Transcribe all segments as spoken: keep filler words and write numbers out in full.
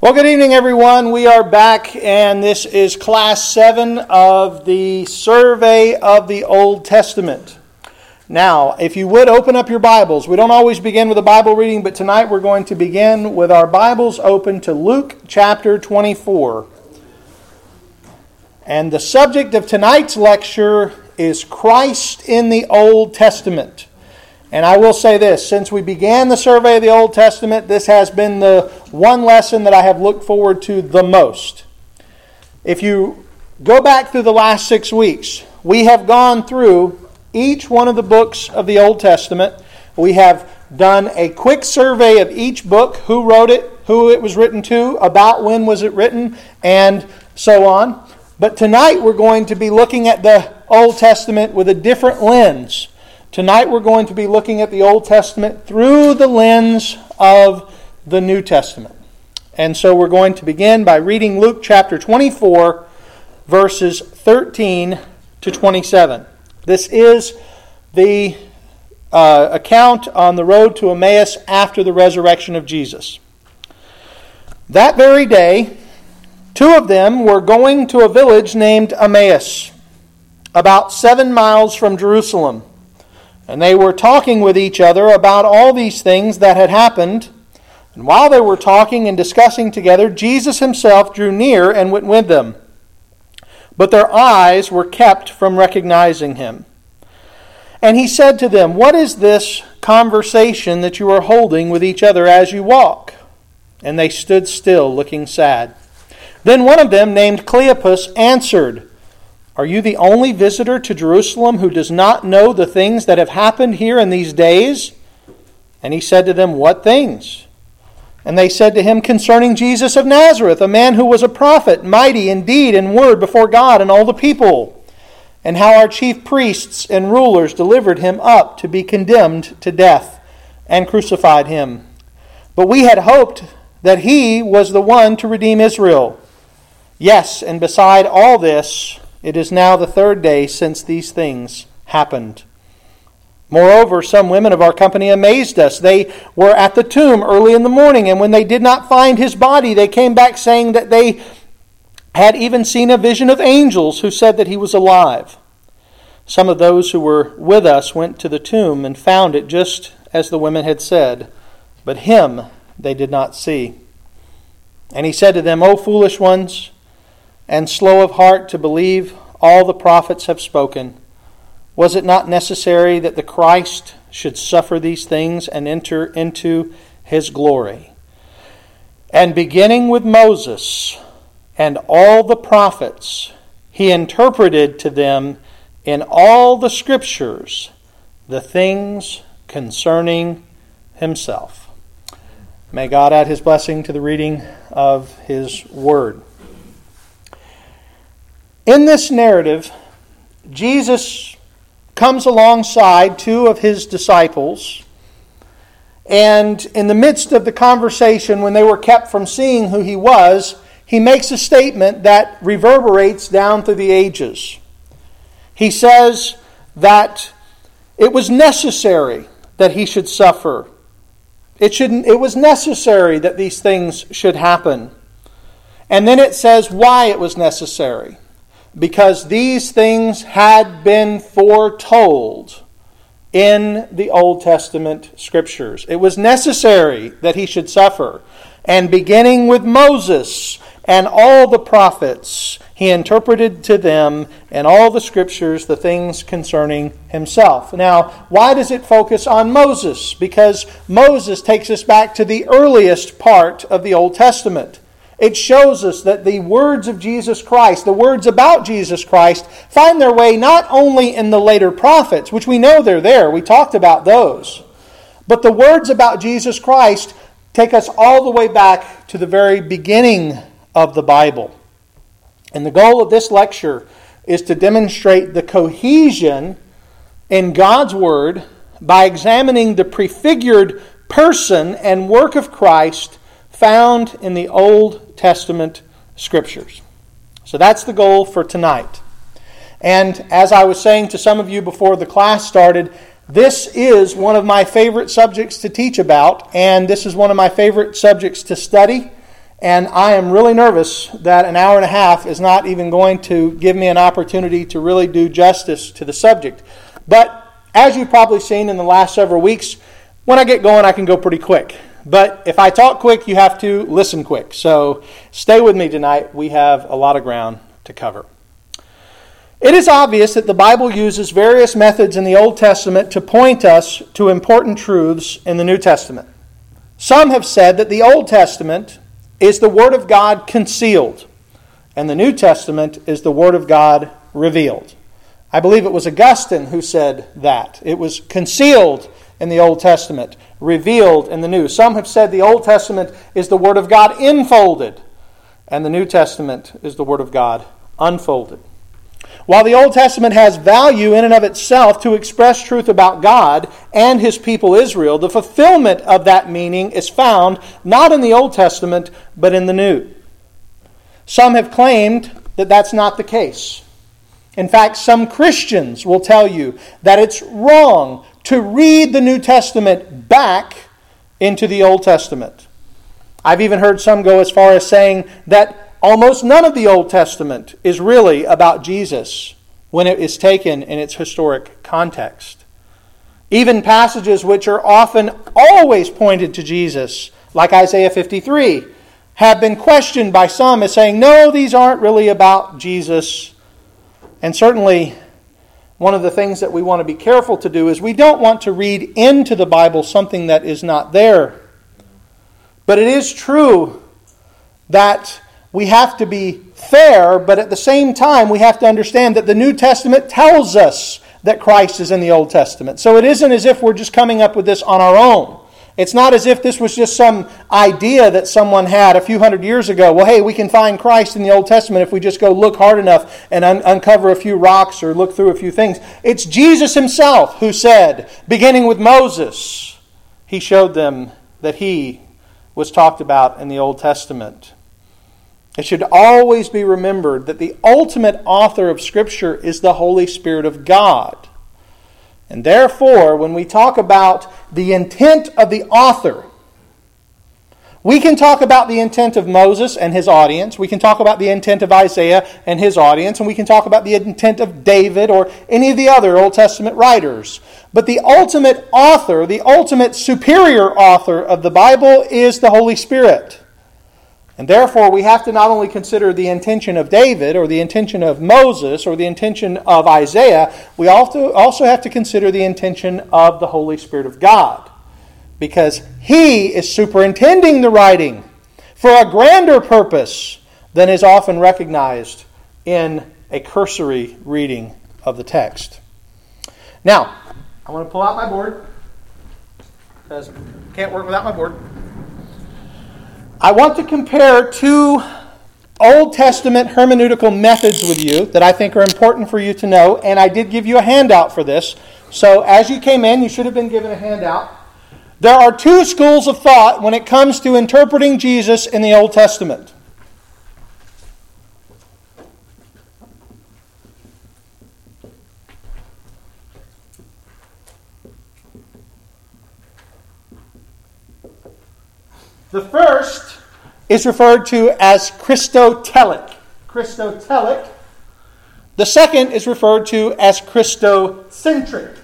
Well, good evening, everyone. We are back, and this is class seven of the survey of the Old Testament. Now, if you would open up your Bibles. We don't always begin with a Bible reading, but tonight we're going to begin with our Bibles open to Luke chapter twenty-four. And the subject of tonight's lecture is Christ in the Old Testament. And I will say this, since we began the survey of the Old Testament, this has been the one lesson that I have looked forward to the most. If you go back through the last six weeks, we have gone through each one of the books of the Old Testament. We have done a quick survey of each book, who wrote it, who it was written to, about when was it written, and so on. But tonight we're going to be looking at the Old Testament with a different lens. Tonight we're going to be looking at the Old Testament through the lens of the New Testament. And so we're going to begin by reading Luke chapter twenty-four, verses thirteen to twenty-seven. This is the uh, account on the road to Emmaus after the resurrection of Jesus. That very day, two of them were going to a village named Emmaus, about seven miles from Jerusalem. And they were talking with each other about all these things that had happened. And while they were talking and discussing together, Jesus himself drew near and went with them. But their eyes were kept from recognizing him. And he said to them, "What is this conversation that you are holding with each other as you walk?" And they stood still, looking sad. Then one of them, named Cleopas, answered, "Are you the only visitor to Jerusalem who does not know the things that have happened here in these days?" And he said to them, "What things?" And they said to him, "Concerning Jesus of Nazareth, a man who was a prophet, mighty in deed and word before God and all the people, and how our chief priests and rulers delivered him up to be condemned to death and crucified him. But we had hoped that he was the one to redeem Israel. Yes, and beside all this, it is now the third day since these things happened. Moreover, some women of our company amazed us. They were at the tomb early in the morning, and when they did not find his body, they came back saying that they had even seen a vision of angels who said that he was alive. Some of those who were with us went to the tomb and found it just as the women had said, but him they did not see." And he said to them, "O foolish ones, and slow of heart to believe all the prophets have spoken. Was it not necessary that the Christ should suffer these things and enter into his glory? And beginning with Moses and all the prophets, he interpreted to them in all the scriptures the things concerning himself." May God add his blessing to the reading of his word. In this narrative, Jesus comes alongside two of his disciples, and in the midst of the conversation, when they were kept from seeing who he was, he makes a statement that reverberates down through the ages. He says that it was necessary that he should suffer. It shouldn't, it was necessary that these things should happen. And then it says why it was necessary. Because these things had been foretold in the Old Testament scriptures. It was necessary that he should suffer. And beginning with Moses and all the prophets, he interpreted to them in all the scriptures the things concerning himself. Now, why does it focus on Moses? Because Moses takes us back to the earliest part of the Old Testament. It shows us that the words of Jesus Christ, the words about Jesus Christ, find their way not only in the later prophets, which we know they're there, we talked about those, but the words about Jesus Christ take us all the way back to the very beginning of the Bible. And the goal of this lecture is to demonstrate the cohesion in God's Word by examining the prefigured person and work of Christ found in the Old Testament Scriptures. So that's the goal for tonight. And as I was saying to some of you before the class started, this is one of my favorite subjects to teach about, and this is one of my favorite subjects to study. And I am really nervous that an hour and a half is not even going to give me an opportunity to really do justice to the subject. But as you've probably seen in the last several weeks, when I get going, I can go pretty quick. But if I talk quick, you have to listen quick. So stay with me tonight. We have a lot of ground to cover. It is obvious that the Bible uses various methods in the Old Testament to point us to important truths in the New Testament. Some have said that the Old Testament is the Word of God concealed, and the New Testament is the Word of God revealed. I believe it was Augustine who said that. It was concealed in the Old Testament, revealed in the New. Some have said the Old Testament is the Word of God enfolded, and the New Testament is the Word of God unfolded. While the Old Testament has value in and of itself to express truth about God and His people Israel, the fulfillment of that meaning is found not in the Old Testament, but in the New. Some have claimed that that's not the case. In fact, some Christians will tell you that it's wrong to read the New Testament back into the Old Testament. I've even heard some go as far as saying that almost none of the Old Testament is really about Jesus when it is taken in its historic context. Even passages which are often always pointed to Jesus, like Isaiah fifty-three, have been questioned by some as saying, no, these aren't really about Jesus. And certainly, one of the things that we want to be careful to do is we don't want to read into the Bible something that is not there. But it is true that we have to be fair, but at the same time, we have to understand that the New Testament tells us that Christ is in the Old Testament. So it isn't as if we're just coming up with this on our own. It's not as if this was just some idea that someone had a few hundred years ago. Well, hey, we can find Christ in the Old Testament if we just go look hard enough and un- uncover a few rocks or look through a few things. It's Jesus Himself who said, beginning with Moses, He showed them that He was talked about in the Old Testament. It should always be remembered that the ultimate author of Scripture is the Holy Spirit of God. And therefore, when we talk about the intent of the author, we can talk about the intent of Moses and his audience. We can talk about the intent of Isaiah and his audience. And we can talk about the intent of David or any of the other Old Testament writers. But the ultimate author, the ultimate superior author of the Bible is the Holy Spirit. And therefore, we have to not only consider the intention of David or the intention of Moses or the intention of Isaiah, we also have to consider the intention of the Holy Spirit of God. Because He is superintending the writing for a grander purpose than is often recognized in a cursory reading of the text. Now, I want to pull out my board, because I can't work without my board. I want to compare two Old Testament hermeneutical methods with you that I think are important for you to know, and I did give you a handout for this. So as you came in, you should have been given a handout. There are two schools of thought when it comes to interpreting Jesus in the Old Testament. The first is referred to as Christotelic. Christotelic. The second is referred to as Christocentric.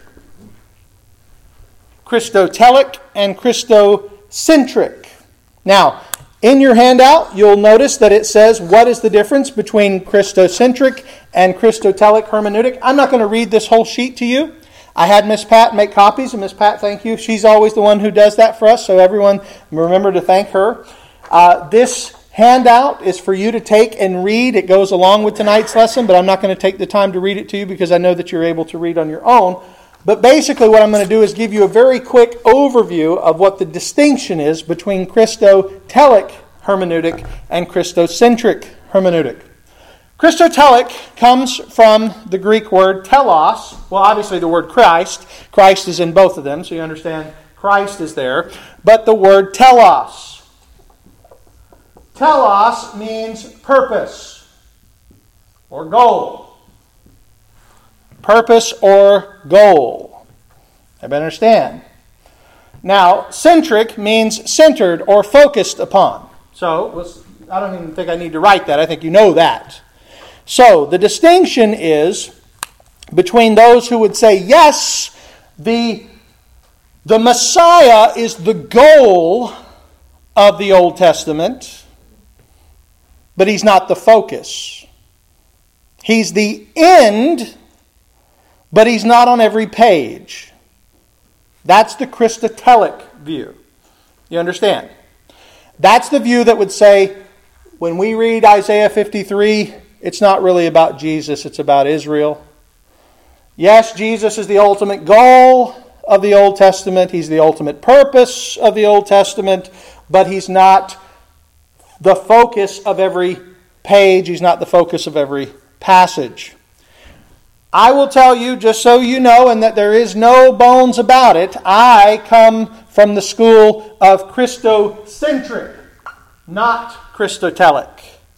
Christotelic and Christocentric. Now, in your handout, you'll notice that it says what is the difference between Christocentric and Christotelic hermeneutic. I'm not going to read this whole sheet to you. I had Miss Pat make copies, and Miss Pat, thank you. She's always the one who does that for us, so everyone remember to thank her. Uh, this handout is for you to take and read. It goes along with tonight's lesson, but I'm not going to take the time to read it to you because I know that you're able to read on your own. But basically what I'm going to do is give you a very quick overview of what the distinction is between Christotelic hermeneutic and Christocentric hermeneutic. Christotelic comes from the Greek word telos. Well, obviously the word Christ. Christ is in both of them, so you understand Christ is there. But the word telos. Telos means purpose or goal. Purpose or goal. Everybody understand? Now, centric means centered or focused upon. So, let's, I don't even think I need to write that. I think you know that. So, the distinction is between those who would say, yes, the, the Messiah is the goal of the Old Testament, but he's not the focus. He's the end, but he's not on every page. That's the Christotelic view. You understand? That's the view that would say, when we read Isaiah fifty-three, it's not really about Jesus, it's about Israel. Yes, Jesus is the ultimate goal of the Old Testament. He's the ultimate purpose of the Old Testament, but he's not the focus of every page. He's not the focus of every passage. I will tell you, just so you know, and that there is no bones about it, I come from the school of Christocentric, not Christotelic.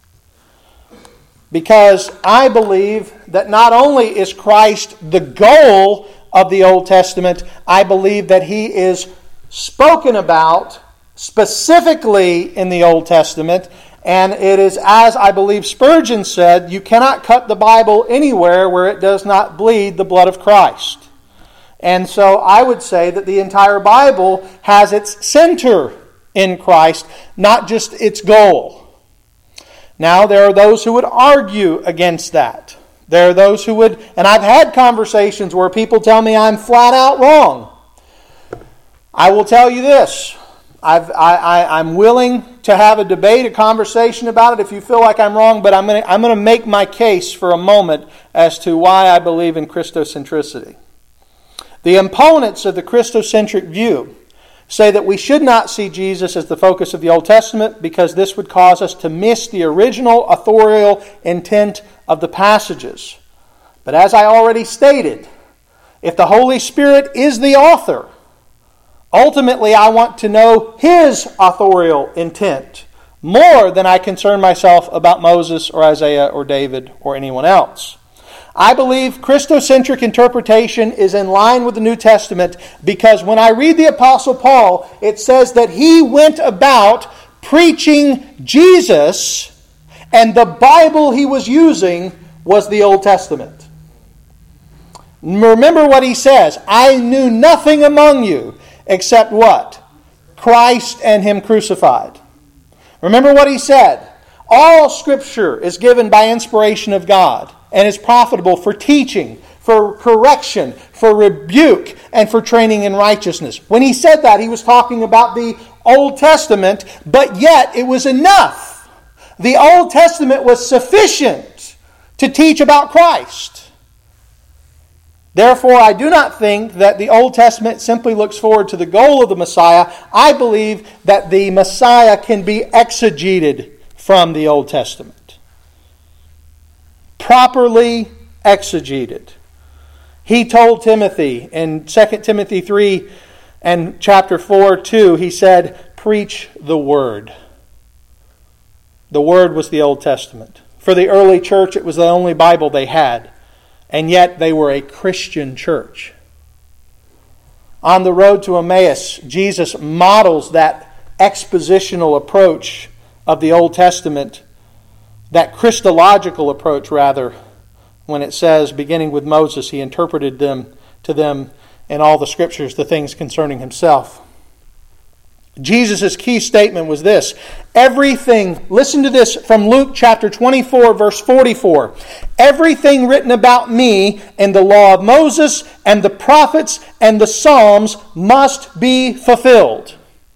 Because I believe that not only is Christ the goal of the Old Testament, I believe that he is spoken about specifically in the Old Testament. And it is, as I believe Spurgeon said, you cannot cut the Bible anywhere where it does not bleed the blood of Christ. And so I would say that the entire Bible has its center in Christ, not just its goal. Now, there are those who would argue against that. There are those who would, and I've had conversations where people tell me I'm flat out wrong. I will tell you this. I've, I, I, I'm willing to have a debate, a conversation about it if you feel like I'm wrong, but I'm going to I'm going to make my case for a moment as to why I believe in Christocentricity. The opponents of the Christocentric view say that we should not see Jesus as the focus of the Old Testament because this would cause us to miss the original authorial intent of the passages. But as I already stated, if the Holy Spirit is the author, ultimately, I want to know his authorial intent more than I concern myself about Moses or Isaiah or David or anyone else. I believe Christocentric interpretation is in line with the New Testament because when I read the Apostle Paul, it says that he went about preaching Jesus, and the Bible he was using was the Old Testament. Remember what he says, I knew nothing among you except what? Christ and him crucified. Remember what he said. All Scripture is given by inspiration of God and is profitable for teaching, for correction, for rebuke, and for training in righteousness. When he said that, he was talking about the Old Testament, but yet it was enough. The Old Testament was sufficient to teach about Christ. Therefore, I do not think that the Old Testament simply looks forward to the goal of the Messiah. I believe that the Messiah can be exegeted from the Old Testament. Properly exegeted. He told Timothy in Second Timothy three and chapter four, two, he said, preach the Word. The Word was the Old Testament. For the early church, it was the only Bible they had. And yet they were a Christian church. On the road to Emmaus, Jesus models that expositional approach of the Old Testament, that Christological approach rather, when it says, beginning with Moses, he interpreted them to them in all the Scriptures, the things concerning himself. Jesus' key statement was this. Everything, listen to this from Luke chapter twenty-four, verse forty-four. Everything written about me in the law of Moses and the prophets and the Psalms must be fulfilled.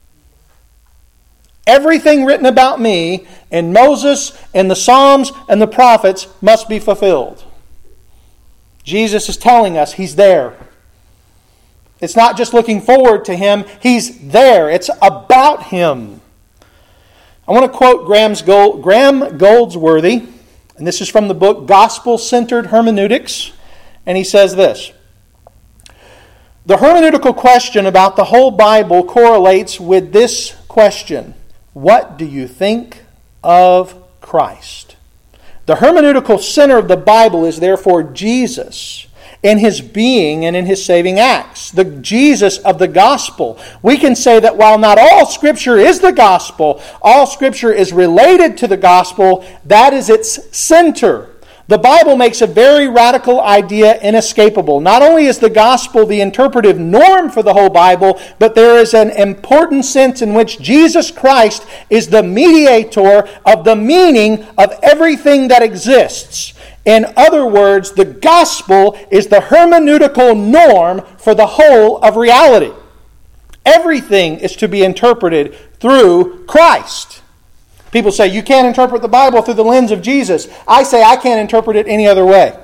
Everything written about me in Moses and the Psalms and the prophets must be fulfilled. Jesus is telling us he's there. It's not just looking forward to him. He's there. It's about him. I want to quote Graham's Gold, Graham Goldsworthy, and this is from the book Gospel-Centered Hermeneutics, and he says this. The hermeneutical question about the whole Bible correlates with this question. What do you think of Christ? The hermeneutical center of the Bible is therefore Jesus. in His being and in His saving acts. The Jesus of the gospel. We can say that while not all Scripture is the gospel, all Scripture is related to the gospel. That is its center. The Bible makes a very radical idea inescapable. Not only is the gospel the interpretive norm for the whole Bible, but there is an important sense in which Jesus Christ is the mediator of the meaning of everything that exists. In other words, the gospel is the hermeneutical norm for the whole of reality. Everything is to be interpreted through Christ. People say, you can't interpret the Bible through the lens of Jesus. I say, I can't interpret it any other way.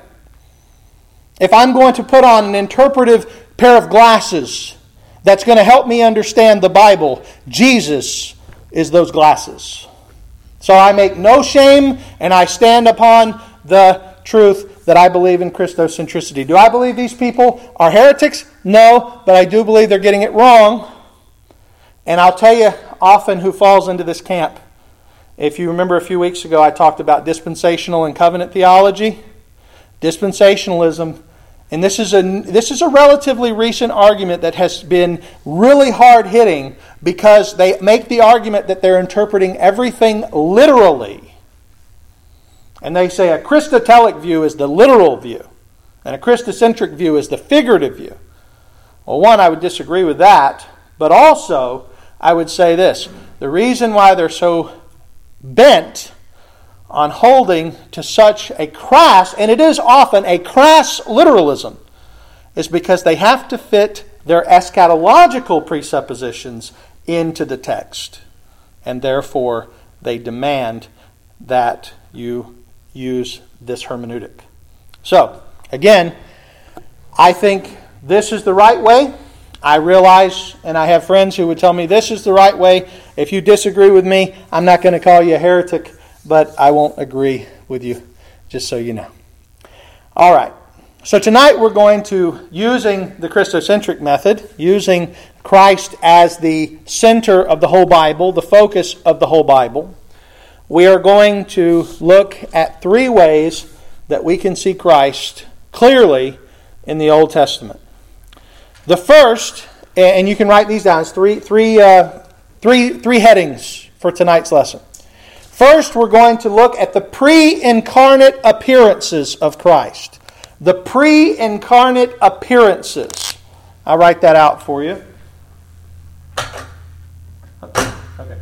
If I'm going to put on an interpretive pair of glasses that's going to help me understand the Bible, Jesus is those glasses. So I make no shame, and I stand upon the truth that I believe in Christocentricity. Do I believe these people are heretics? No, but I do believe they're getting it wrong. And I'll tell you often who falls into this camp. If you remember a few weeks ago, I talked about dispensational and covenant theology. Dispensationalism, and this is a this is a relatively recent argument that has been really hard-hitting because they make the argument that they're interpreting everything literally. And they say a Christotelic view is the literal view, and a Christocentric view is the figurative view. Well, one, I would disagree with that, but also I would say this. The reason why they're so bent on holding to such a crass, and it is often a crass literalism, is because they have to fit their eschatological presuppositions into the text. And therefore, they demand that you use this hermeneutic. So, again, I think this is the right way. I realize, and I have friends who would tell me this is the right way. If you disagree with me, I'm not going to call you a heretic, but I won't agree with you, just so you know. All right. So tonight we're going to, using the Christocentric method, using Christ as the center of the whole Bible, the focus of the whole Bible, we are going to look at three ways that we can see Christ clearly in the Old Testament. The first, and you can write these down, it's three, three, uh, three, three headings for tonight's lesson. First, we're going to look at the pre-incarnate appearances of Christ. The pre-incarnate appearances. I'll write that out for you. Okay.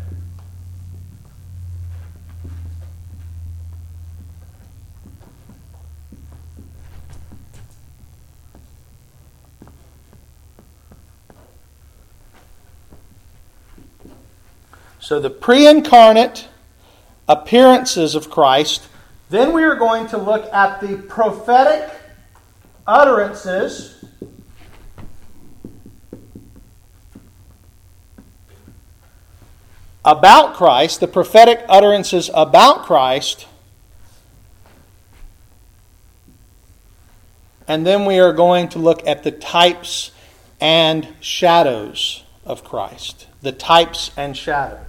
So the pre-incarnate appearances of Christ. Then we are going to look at the prophetic utterances about Christ, the prophetic utterances about Christ. And then we are going to look at the types and shadows of Christ. The types and shadows.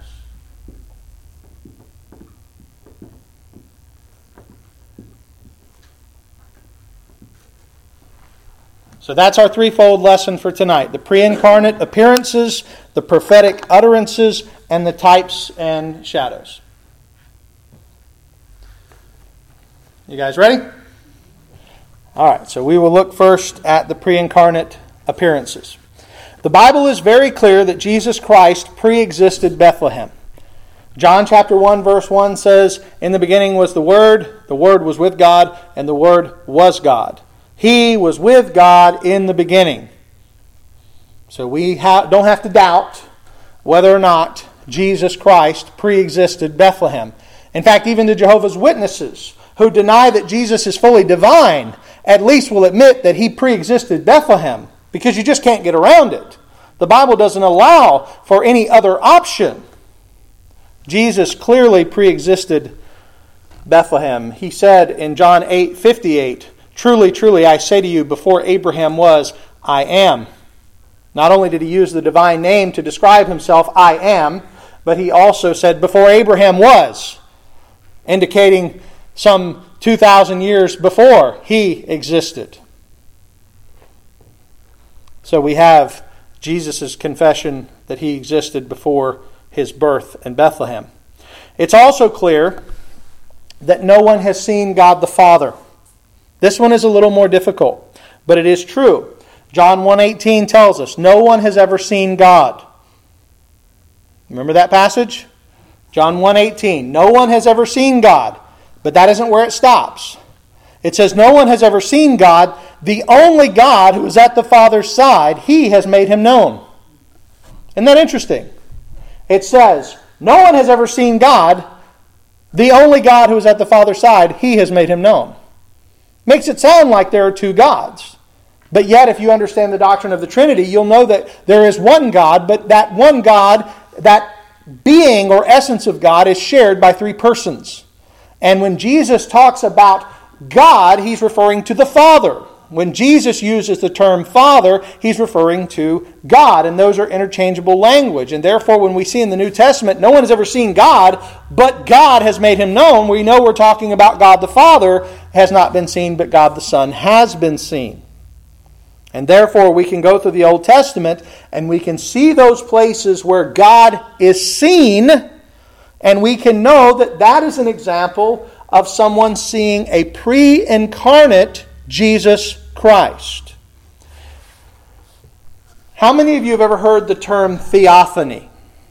So that's our threefold lesson for tonight. The pre-incarnate appearances, the prophetic utterances, and the types and shadows. You guys ready? All right, so we will look first at the pre-incarnate appearances. The Bible is very clear that Jesus Christ pre-existed Bethlehem. John chapter one verse one says, "In the beginning was the Word, the Word was with God, and the Word was God. He was with God in the beginning." So we ha- don't have to doubt whether or not Jesus Christ pre-existed Bethlehem. In fact, even the Jehovah's Witnesses, who deny that Jesus is fully divine, at least will admit that He pre-existed Bethlehem, because you just can't get around it. The Bible doesn't allow for any other option. Jesus clearly pre-existed Bethlehem. He said in John eight fifty-eight, "Truly, truly, I say to you, before Abraham was, I am." Not only did He use the divine name to describe Himself, I am, but He also said, before Abraham was, indicating some two thousand years before He existed. So we have Jesus' confession that he existed before his birth in Bethlehem. It's also clear that no one has seen God the Father. This one is a little more difficult, but it is true. John one eighteen tells us, no one has ever seen God. Remember that passage? John one eighteen, no one has ever seen God, but that isn't where it stops. It says, no one has ever seen God. The only God who is at the Father's side, he has made him known. Isn't that interesting? It says, no one has ever seen God. The only God who is at the Father's side, he has made him known. Makes it sound like there are two gods. But yet, if you understand the doctrine of the Trinity, you'll know that there is one God, but that one God, that being or essence of God, is shared by three persons. And when Jesus talks about God, he's referring to the Father. When Jesus uses the term Father, he's referring to God, and those are interchangeable language. And therefore, when we see in the New Testament, no one has ever seen God, but God has made him known, we know we're talking about God the Father has not been seen, but God the Son has been seen. And therefore, we can go through the Old Testament, and we can see those places where God is seen, and we can know that that is an example of someone seeing a pre-incarnate Jesus Christ. How many of you have ever heard the term theophany?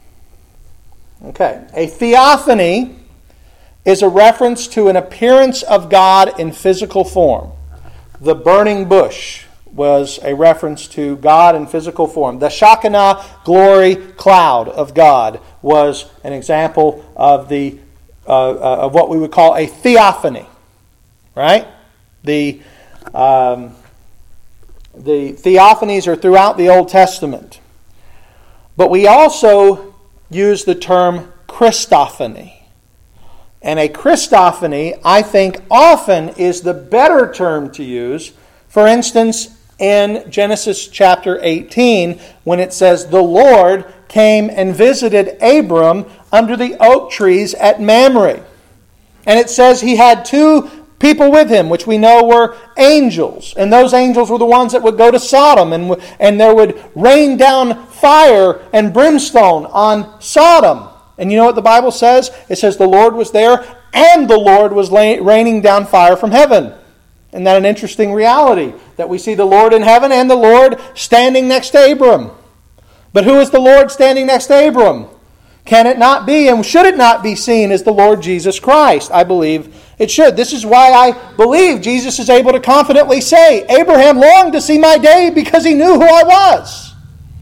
Okay. A theophany is a reference to an appearance of God in physical form. The burning bush was a reference to God in physical form. The Shekinah glory cloud of God was an example of the uh, uh, of what we would call a theophany. Right? The Um, the theophanies are throughout the Old Testament. But we also use the term Christophany. And a Christophany, I think, often is the better term to use. For instance, in Genesis chapter eighteen, when it says, the Lord came and visited Abram under the oak trees at Mamre. And it says he had two people with him, which we know were angels. And those angels were the ones that would go to Sodom, and, and there would rain down fire and brimstone on Sodom. And you know what the Bible says? It says the Lord was there, and the Lord was raining down fire from heaven. Isn't that an interesting reality? That we see the Lord in heaven and the Lord standing next to Abram. But who is the Lord standing next to Abram? Can it not be, and should it not be seen as the Lord Jesus Christ? I believe it should. This is why I believe Jesus is able to confidently say, Abraham longed to see my day because he knew who I was.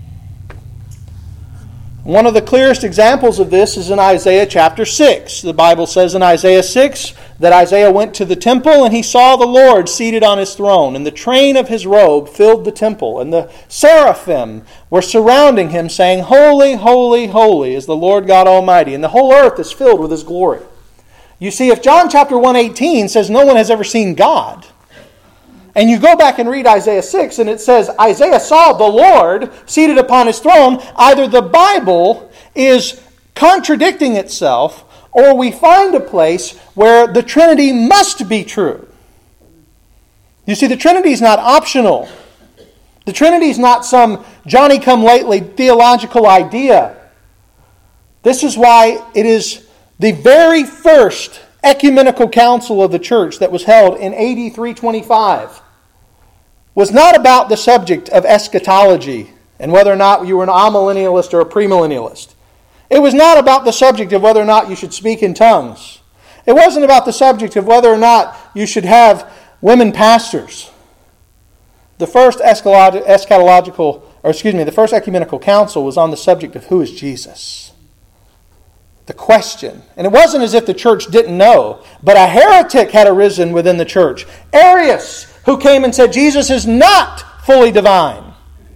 One of the clearest examples of this is in Isaiah chapter six. The Bible says in Isaiah six that Isaiah went to the temple and he saw the Lord seated on his throne, and the train of his robe filled the temple, and the seraphim were surrounding him, saying, Holy, holy, holy is the Lord God Almighty, and the whole earth is filled with his glory. You see, if John chapter one eighteen says no one has ever seen God, and you go back and read Isaiah six, and it says Isaiah saw the Lord seated upon his throne, either the Bible is contradicting itself, or we find a place where the Trinity must be true. You see, the Trinity is not optional. The Trinity is not some Johnny-come-lately theological idea. This is why it is the very first ecumenical council of the church that was held in A D three twenty-five was not about the subject of eschatology and whether or not you were an amillennialist or a premillennialist. It was not about the subject of whether or not you should speak in tongues. It wasn't about the subject of whether or not you should have women pastors. The first eschatological, or excuse me, the first ecumenical council was on the subject of who is Jesus. The question. And it wasn't as if the church didn't know, but a heretic had arisen within the church. Arius, who came and said Jesus is not fully divine.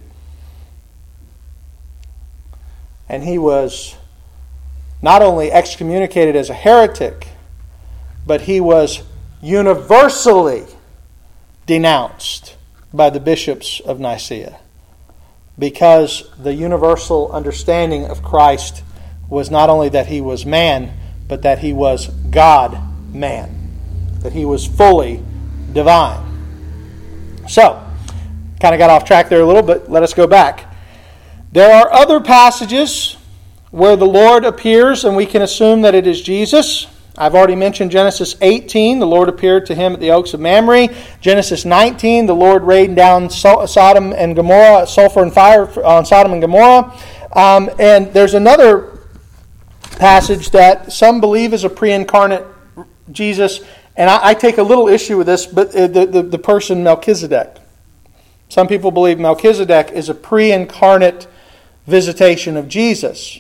And he was not only excommunicated as a heretic, but he was universally denounced by the bishops of Nicaea, because the universal understanding of Christ was not only that he was man, but that he was God-man, that he was fully divine. So, kind of got off track there a little, but let us go back. There are other passages where the Lord appears, and we can assume that it is Jesus. I've already mentioned Genesis eighteen, the Lord appeared to him at the oaks of Mamre. Genesis nineteen, the Lord rained down Sodom and Gomorrah, sulfur and fire on Sodom and Gomorrah. Um, and there's another passage that some believe is a pre-incarnate Jesus, and I, I take a little issue with this, but the, the, the person Melchizedek. Some people believe Melchizedek is a pre-incarnate visitation of Jesus.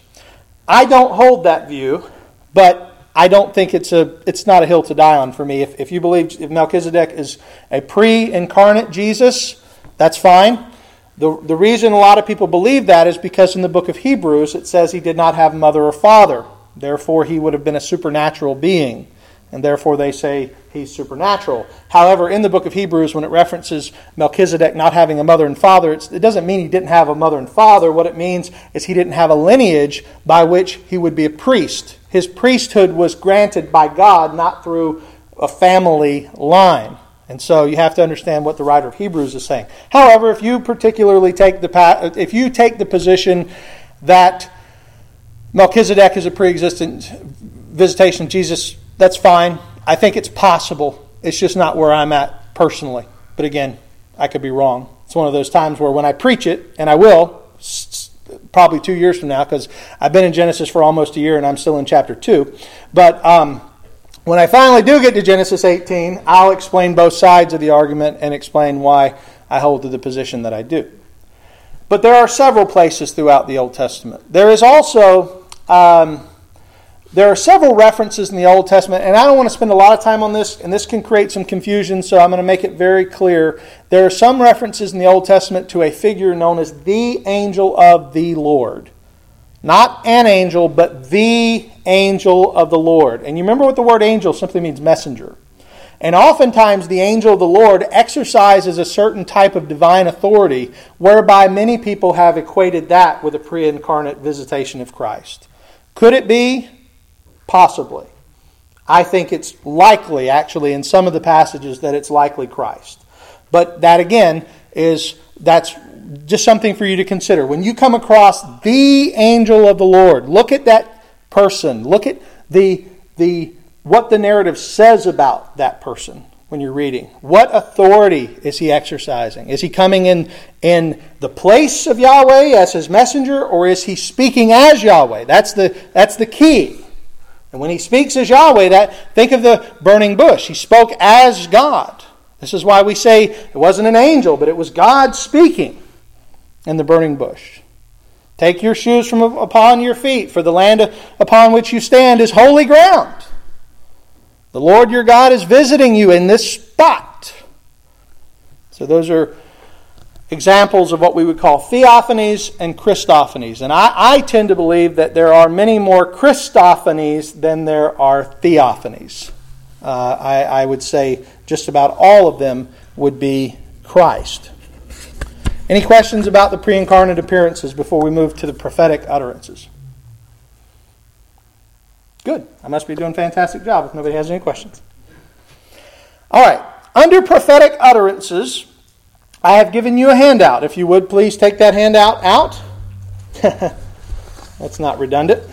I don't hold that view, but I don't think it's a it's not a hill to die on for me. If, if you believe if Melchizedek is a pre-incarnate Jesus, that's fine. The, the reason a lot of people believe that is because in the book of Hebrews it says he did not have mother or father. Therefore he would have been a supernatural being. And therefore they say he's supernatural. However, in the book of Hebrews, when it references Melchizedek not having a mother and father, it's, it doesn't mean he didn't have a mother and father. What it means is he didn't have a lineage by which he would be a priest. His priesthood was granted by God, not through a family line. And so you have to understand what the writer of Hebrews is saying. However, if you particularly take the if you take the position that Melchizedek is a pre-existent visitation of Jesus, that's fine. I think it's possible. It's just not where I'm at personally. But again, I could be wrong. It's one of those times where when I preach it, and I will, probably two years from now, because I've been in Genesis for almost a year and I'm still in chapter two. But um, when I finally do get to Genesis eighteen, I'll explain both sides of the argument and explain why I hold to the position that I do. But there are several places throughout the Old Testament. There is also... Um, There are several references in the Old Testament, and I don't want to spend a lot of time on this, and this can create some confusion, so I'm going to make it very clear. There are some references in the Old Testament to a figure known as the angel of the Lord. Not an angel, but the angel of the Lord. And you remember what the word angel simply means messenger. And oftentimes the angel of the Lord exercises a certain type of divine authority, whereby many people have equated that with a pre-incarnate visitation of Christ. Could it be? Possibly. I think it's likely, actually, in some of the passages that it's likely Christ. But that, again, is that's just something for you to consider. When you come across the angel of the Lord, look at that person. Look at the the what the narrative says about that person when you're reading. What authority is he exercising? Is he coming in, in the place of Yahweh as his messenger, or is he speaking as Yahweh? That's the that's the key. And when he speaks as Yahweh, that think of the burning bush. He spoke as God. This is why we say it wasn't an angel, but it was God speaking in the burning bush. Take your shoes from upon your feet, for the land upon which you stand is holy ground. The Lord your God is visiting you in this spot. So those are examples of what we would call theophanies and Christophanies. And I, I tend to believe that there are many more Christophanies than there are theophanies. Uh, I, I would say just about all of them would be Christ. Any questions about the pre-incarnate appearances before we move to the prophetic utterances? Good. I must be doing a fantastic job if nobody has any questions. All right. Under prophetic utterances, I have given you a handout. If you would, please take that handout out. That's not redundant.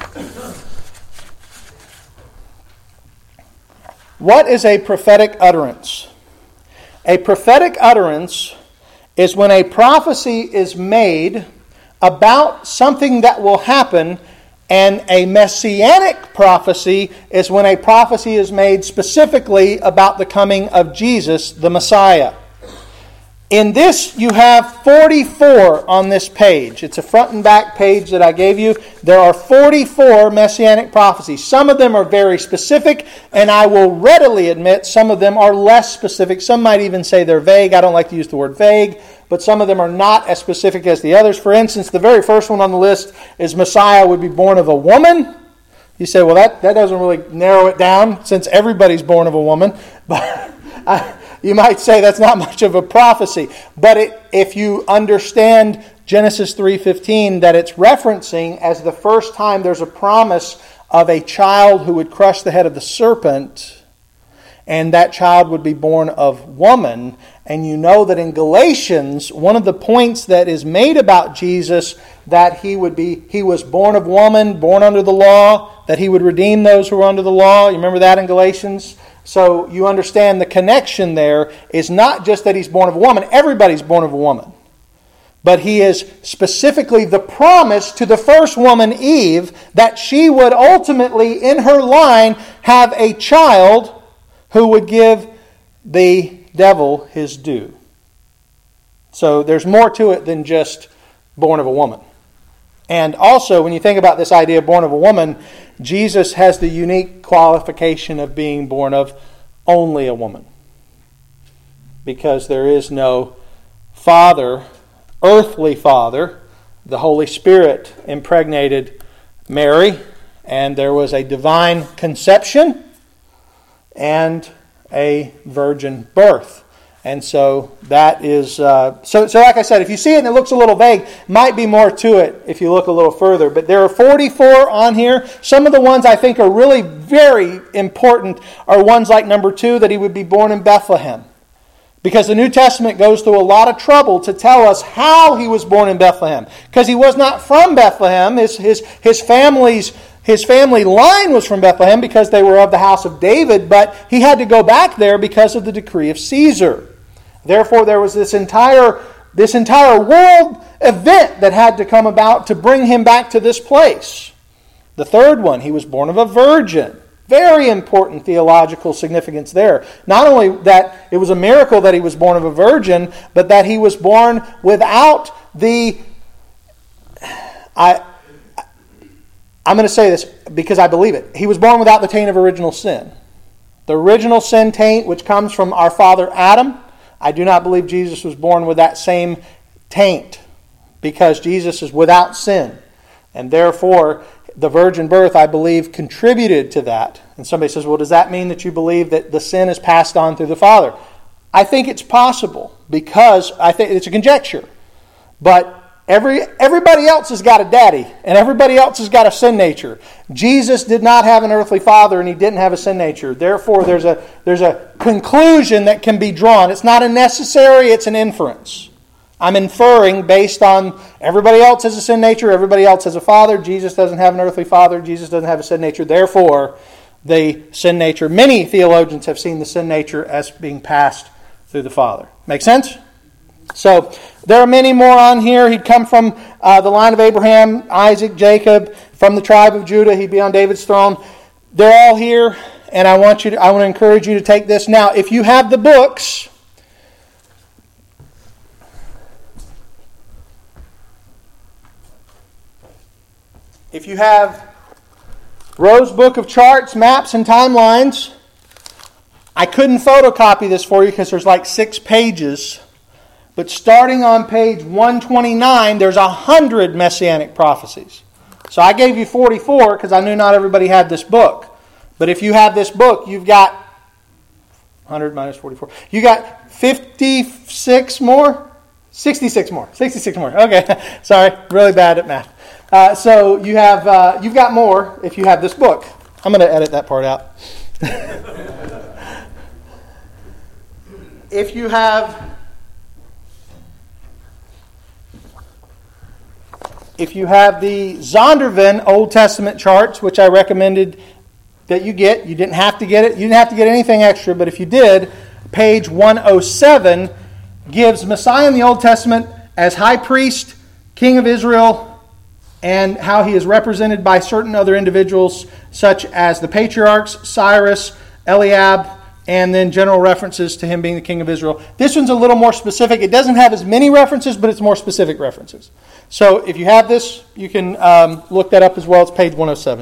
What is a prophetic utterance? A prophetic utterance is when a prophecy is made about something that will happen, and a messianic prophecy is when a prophecy is made specifically about the coming of Jesus, the Messiah. In this, you have forty-four on this page. It's a front and back page that I gave you. There are forty-four messianic prophecies. Some of them are very specific, and I will readily admit some of them are less specific. Some might even say they're vague. I don't like to use the word vague, but some of them are not as specific as the others. For instance, the very first one on the list is Messiah would be born of a woman. You say, well, that, that doesn't really narrow it down since everybody's born of a woman. But I, you might say that's not much of a prophecy. But it, if you understand Genesis three fifteen, that it's referencing as the first time there's a promise of a child who would crush the head of the serpent, and that child would be born of woman. And you know that in Galatians, one of the points that is made about Jesus, that he would be, he was born of woman, born under the law, that he would redeem those who were under the law. You remember that in Galatians? So you understand the connection there is not just that he's born of a woman. Everybody's born of a woman. But he is specifically the promise to the first woman, Eve, that she would ultimately, in her line, have a child who would give the devil his due. So there's more to it than just born of a woman. And also, when you think about this idea of born of a woman, Jesus has the unique qualification of being born of only a woman. Because there is no father, earthly father. The Holy Spirit impregnated Mary, and there was a divine conception and a virgin birth. And so that is, uh, so, so like I said, if you see it and it looks a little vague, might be more to it if you look a little further. But there are forty-four on here. Some of the ones I think are really very important are ones like number two, that he would be born in Bethlehem. Because the New Testament goes through a lot of trouble to tell us how he was born in Bethlehem. Because he was not from Bethlehem. His, his, his family's His family line was from Bethlehem because they were of the house of David, but he had to go back there because of the decree of Caesar. Therefore, there was this entire, this entire world event that had to come about to bring him back to this place. The third one, he was born of a virgin. Very important theological significance there. Not only that it was a miracle that he was born of a virgin, but that he was born without the... I. I'm going to say this because I believe it. He was born without the taint of original sin. The original sin taint, which comes from our father Adam, I do not believe Jesus was born with that same taint, because Jesus is without sin. And therefore, the virgin birth, I believe, contributed to that. And somebody says, well, does that mean that you believe that the sin is passed on through the Father? I think it's possible, because I think it's a conjecture. But Every everybody else has got a daddy, and everybody else has got a sin nature. Jesus did not have an earthly father, and he didn't have a sin nature. Therefore, there's a there's a conclusion that can be drawn. It's not a necessary; it's an inference. I'm inferring based on everybody else has a sin nature, everybody else has a father. Jesus doesn't have an earthly father. Jesus doesn't have a sin nature. Therefore, the sin nature. Many theologians have seen the sin nature as being passed through the Father. Make sense? So, there are many more on here. He'd come from uh, the line of Abraham, Isaac, Jacob, from the tribe of Judah. He'd be on David's throne. They're all here, and I want you to, I want to encourage you to take this. Now, if you have the books, if you have Rowe's Book of Charts, Maps, and Timelines, I couldn't photocopy this for you because there's like six pages. But starting on page one twenty-nine, there's one hundred messianic prophecies. So I gave you forty-four because I knew not everybody had this book. But if you have this book, you've got one hundred minus forty-four. You got fifty-six more? sixty-six more. sixty-six more. Okay. Sorry. Really bad at math. Uh, so you have, uh, you've got more if you have this book. I'm going to edit that part out. If you have... If you have the Zondervan Old Testament charts, which I recommended that you get, you didn't have to get it. You didn't have to get anything extra, but if you did, page one oh seven gives Messiah in the Old Testament as high priest, king of Israel, and how he is represented by certain other individuals, such as the patriarchs, Cyrus, Eliab, and then general references to him being the king of Israel. This one's a little more specific. It doesn't have as many references, but it's more specific references. So if you have this, you can um, look that up as well. It's page one oh seven.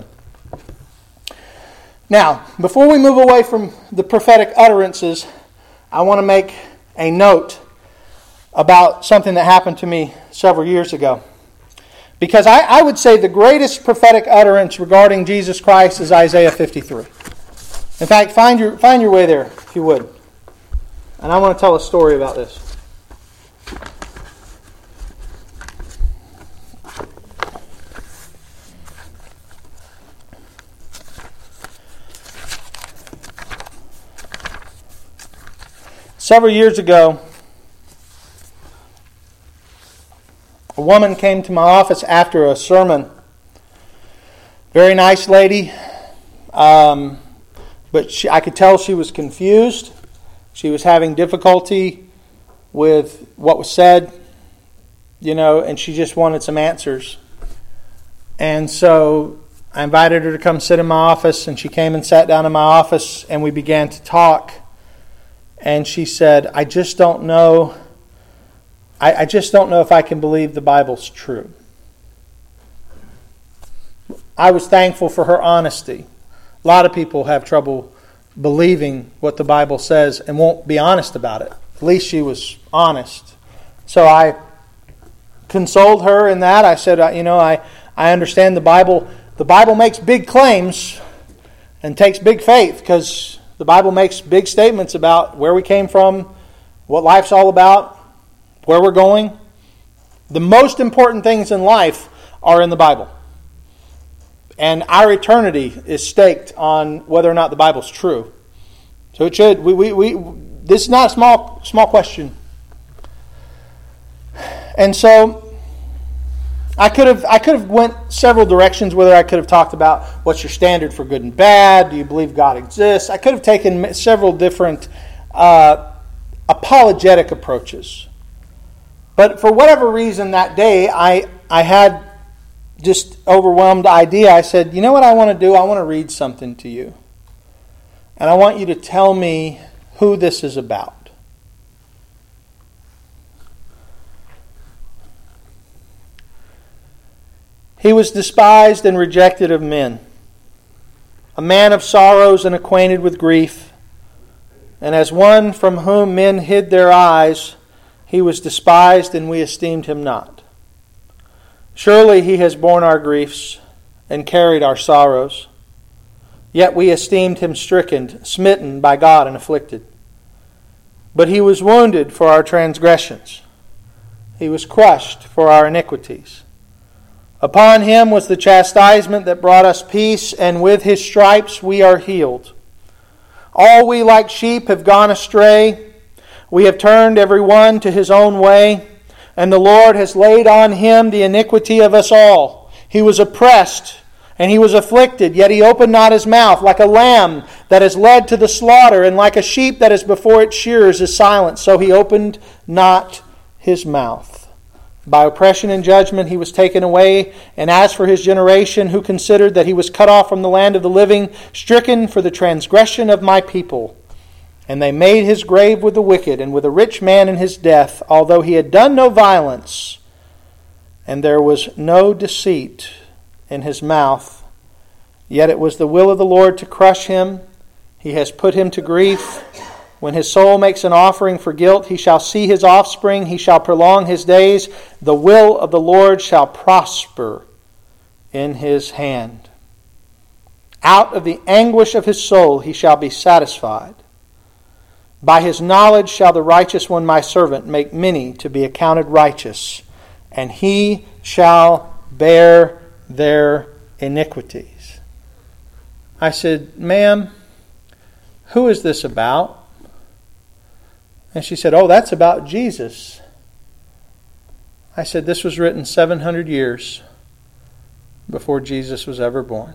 Now, before we move away from the prophetic utterances, I want to make a note about something that happened to me several years ago. Because I, I would say the greatest prophetic utterance regarding Jesus Christ is Isaiah fifty-three. In fact, find your find your way there, if you would. And I want to tell a story about this. Several years ago, a woman came to my office after a sermon. Very nice lady, um, but she, I could tell she was confused. She was having difficulty with what was said, you know, and she just wanted some answers. And so I invited her to come sit in my office, and she came and sat down in my office, and we began to talk. And she said, I just don't know, I, I just don't know if I can believe the Bible's true. I was thankful for her honesty. A lot of people have trouble believing what the Bible says and won't be honest about it. At least she was honest. So I consoled her in that. I said, you know, I, I understand the Bible. The Bible makes big claims and takes big faith, because the Bible makes big statements about where we came from, what life's all about, where we're going. The most important things in life are in the Bible. And our eternity is staked on whether or not the Bible's true. So it should. We we we. This is not a small small question. And so I could have I could have went several directions. Whether I could have talked about what's your standard for good and bad. Do you believe God exists? I could have taken several different uh, apologetic approaches. But for whatever reason that day, I I had just overwhelmed idea. I said, you know what I want to do? I want to read something to you. And I want you to tell me who this is about. He was despised and rejected of men, a man of sorrows and acquainted with grief. And as one from whom men hid their eyes, he was despised, and we esteemed him not. Surely he has borne our griefs and carried our sorrows. Yet we esteemed him stricken, smitten by God, and afflicted. But he was wounded for our transgressions. He was crushed for our iniquities. Upon him was the chastisement that brought us peace, and with his stripes we are healed. All we like sheep have gone astray. We have turned every one to his own way, and the Lord has laid on him the iniquity of us all. He was oppressed, and he was afflicted, yet he opened not his mouth. Like a lamb that is led to the slaughter, and like a sheep that is before its shearers is silent, so he opened not his mouth. By oppression and judgment he was taken away. And as for his generation, who considered that he was cut off from the land of the living, stricken for the transgression of my people. And they made his grave with the wicked, and with a rich man in his death, although he had done no violence, and there was no deceit in his mouth. Yet it was the will of the Lord to crush him. He has put him to grief. When his soul makes an offering for guilt, he shall see his offspring. He shall prolong his days. The will of the Lord shall prosper in his hand. Out of the anguish of his soul he shall be satisfied. By his knowledge shall the righteous one, my servant, make many to be accounted righteous, and he shall bear their iniquities. I said, ma'am, who is this about? And she said, oh, that's about Jesus. I said, this was written seven hundred years before Jesus was ever born.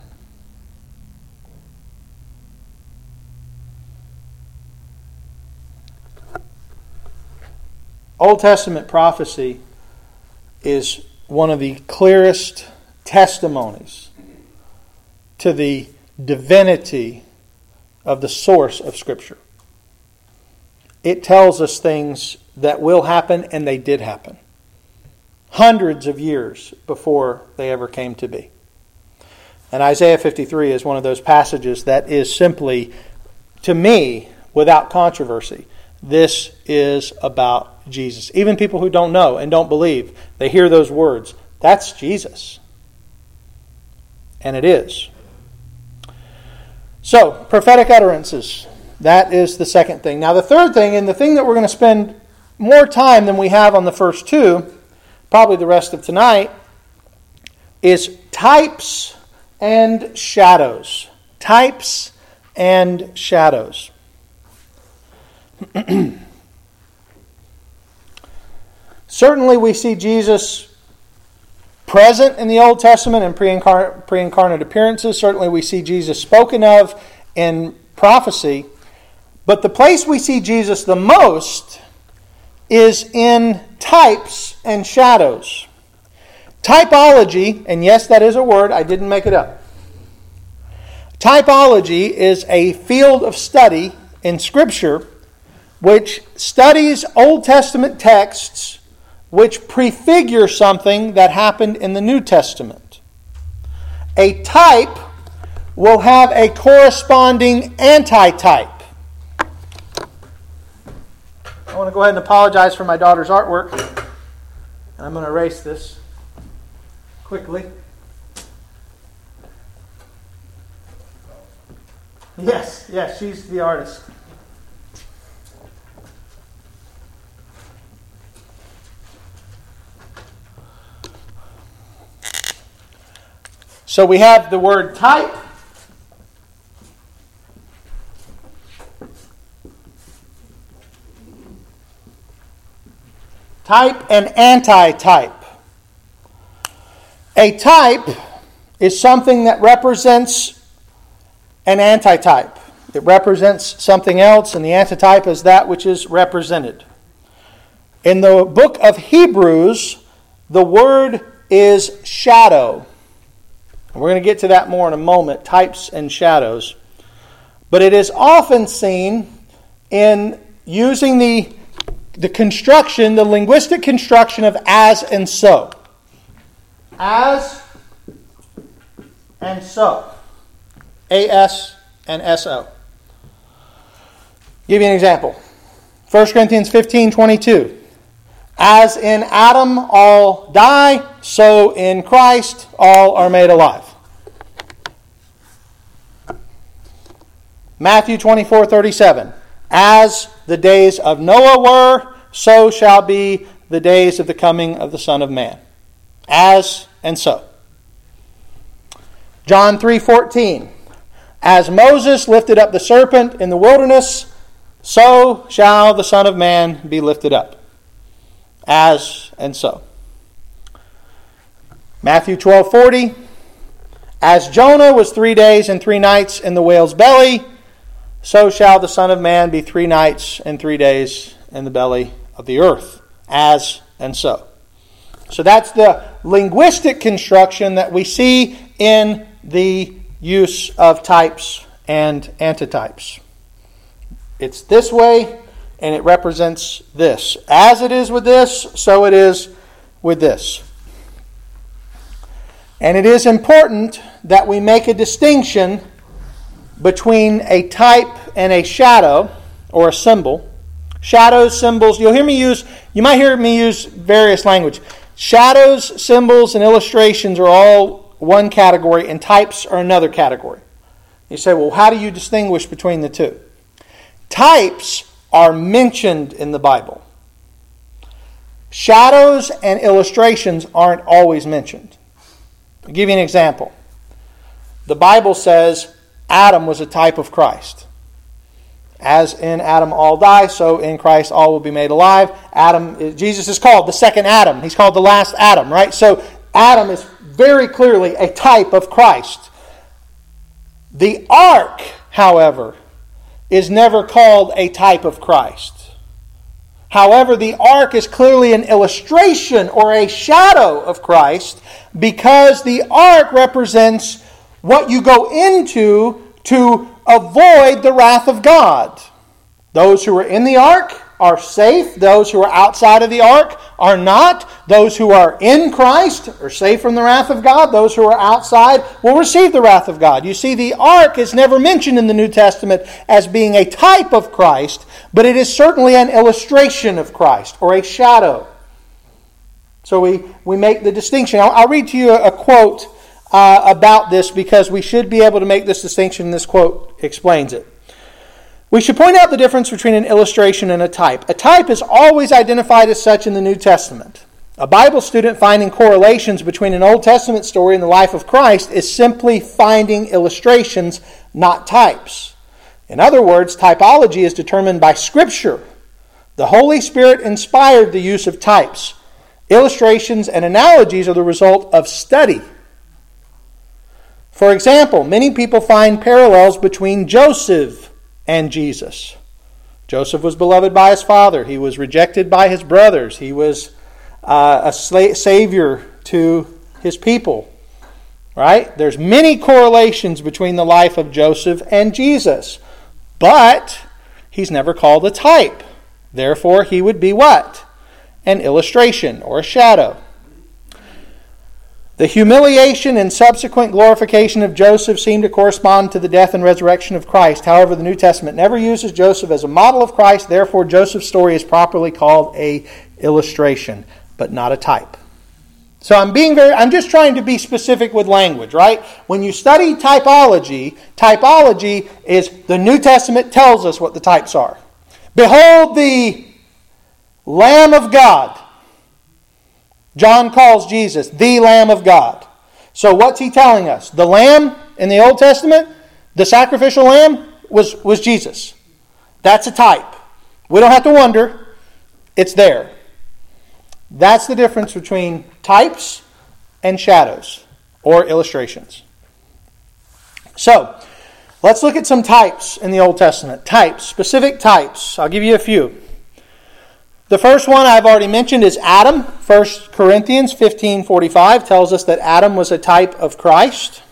Old Testament prophecy is one of the clearest testimonies to the divinity of the source of Scripture. It tells us things that will happen, and they did happen. Hundreds of years before they ever came to be. And Isaiah fifty-three is one of those passages that is simply, to me, without controversy, this is about Jesus. Even people who don't know and don't believe, they hear those words. That's Jesus. And it is. So, prophetic utterances. That is the second thing. Now the third thing, and the thing that we're going to spend more time than we have on the first two, probably the rest of tonight, is types and shadows. Types and shadows. Certainly we see Jesus present in the Old Testament in pre-incarnate, pre-incarnate appearances. Certainly we see Jesus spoken of in prophecy. But the place we see Jesus the most is in types and shadows. Typology, and yes, that is a word, I didn't make it up. Typology is a field of study in Scripture which studies Old Testament texts which prefigure something that happened in the New Testament. A type will have a corresponding antitype. I want to go ahead and apologize for my daughter's artwork. And I'm going to erase this quickly. Yes, yes, she's the artist. So we have the word type. Type and antitype. A type is something that represents an antitype. It represents something else, and the antitype is that which is represented. In the book of Hebrews, the word is shadow. We're going to get to that more in a moment, types and shadows. But it is often seen in using the, the construction, the linguistic construction of as and so. As and so. A S and S O. Give you an example. First Corinthians fifteen twenty-two. As in Adam all die, so in Christ all are made alive. Matthew twenty-four thirty-seven. As the days of Noah were, so shall be the days of the coming of the Son of Man. As and so. John three fourteen. As Moses lifted up the serpent in the wilderness, so shall the Son of Man be lifted up. As and so. Matthew twelve forty. As Jonah was three days and three nights in the whale's belly, so shall the Son of Man be three nights and three days in the belly of the earth. As and so. So that's the linguistic construction that we see in the use of types and antitypes. It's this way, and it represents this. As it is with this, so it is with this. And it is important that we make a distinction between a type and a shadow, or a symbol. Shadows, symbols, you'll hear me use, you might hear me use various language. Shadows, symbols, and illustrations are all one category, and types are another category. You say, well, how do you distinguish between the two? Types are mentioned in the Bible. Shadows and illustrations aren't always mentioned. I'll give you an example. The Bible says Adam was a type of Christ. As in Adam all die, so in Christ all will be made alive. Adam, Jesus is called the second Adam. He's called the last Adam, right? So Adam is very clearly a type of Christ. The ark, however, is never called a type of Christ. However, the ark is clearly an illustration or a shadow of Christ, because the ark represents what you go into to avoid the wrath of God. Those who are in the ark are safe. Those who are outside of the ark are not. Those who are in Christ are safe from the wrath of God. Those who are outside will receive the wrath of God. You see, the ark is never mentioned in the New Testament as being a type of Christ, but it is certainly an illustration of Christ, or a shadow. So we, we make the distinction. I'll, I'll read to you a, a quote uh, about this, because we should be able to make this distinction. This quote explains it. We should point out the difference between an illustration and a type. A type is always identified as such in the New Testament. A Bible student finding correlations between an Old Testament story and the life of Christ is simply finding illustrations, not types. In other words, typology is determined by Scripture. The Holy Spirit inspired the use of types. Illustrations and analogies are the result of study. For example, many people find parallels between Joseph and Jesus. Joseph was beloved by his father. He was rejected by his brothers. He was uh, a sla- savior to his people. Right? There's many correlations between the life of Joseph and Jesus. But he's never called a type. Therefore, he would be what? An illustration or a shadow. The humiliation and subsequent glorification of Joseph seem to correspond to the death and resurrection of Christ. However, the New Testament never uses Joseph as a model of Christ. Therefore, Joseph's story is properly called an illustration, but not a type. So I'm being very, I'm just trying to be specific with language, right? When you study typology, typology is the New Testament tells us what the types are. Behold the Lamb of God. John calls Jesus the Lamb of God. So what's he telling us? The Lamb in the Old Testament, the sacrificial lamb, was, was Jesus. That's a type. We don't have to wonder. It's there. That's the difference between types and shadows or illustrations. So, let's look at some types in the Old Testament. Types, specific types. I'll give you a few. The first one I've already mentioned is Adam. First Corinthians fifteen forty-five tells us that Adam was a type of Christ.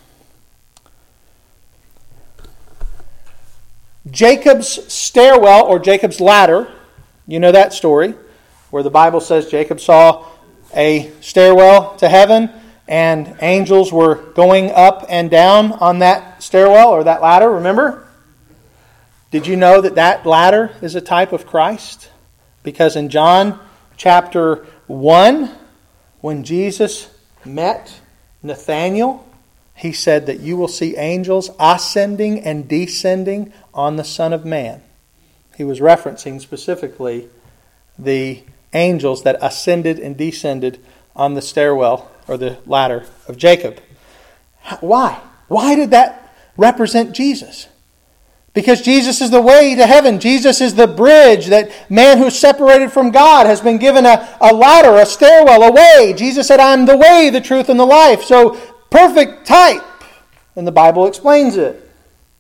Jacob's stairwell or Jacob's ladder. You know that story where the Bible says Jacob saw a stairwell to heaven and angels were going up and down on that stairwell or that ladder. Remember? Did you know that that ladder is a type of Christ? Because in John chapter one, when Jesus met Nathanael, he said that you will see angels ascending and descending on the Son of Man. He was referencing specifically the angels that ascended and descended on the stairwell or the ladder of Jacob. Why? Why did that represent Jesus? Because Jesus is the way to heaven. Jesus is the bridge that man who's separated from God has been given a, a ladder, a stairwell, a way. Jesus said, I'm the way, the truth, and the life. So, perfect type. And the Bible explains it.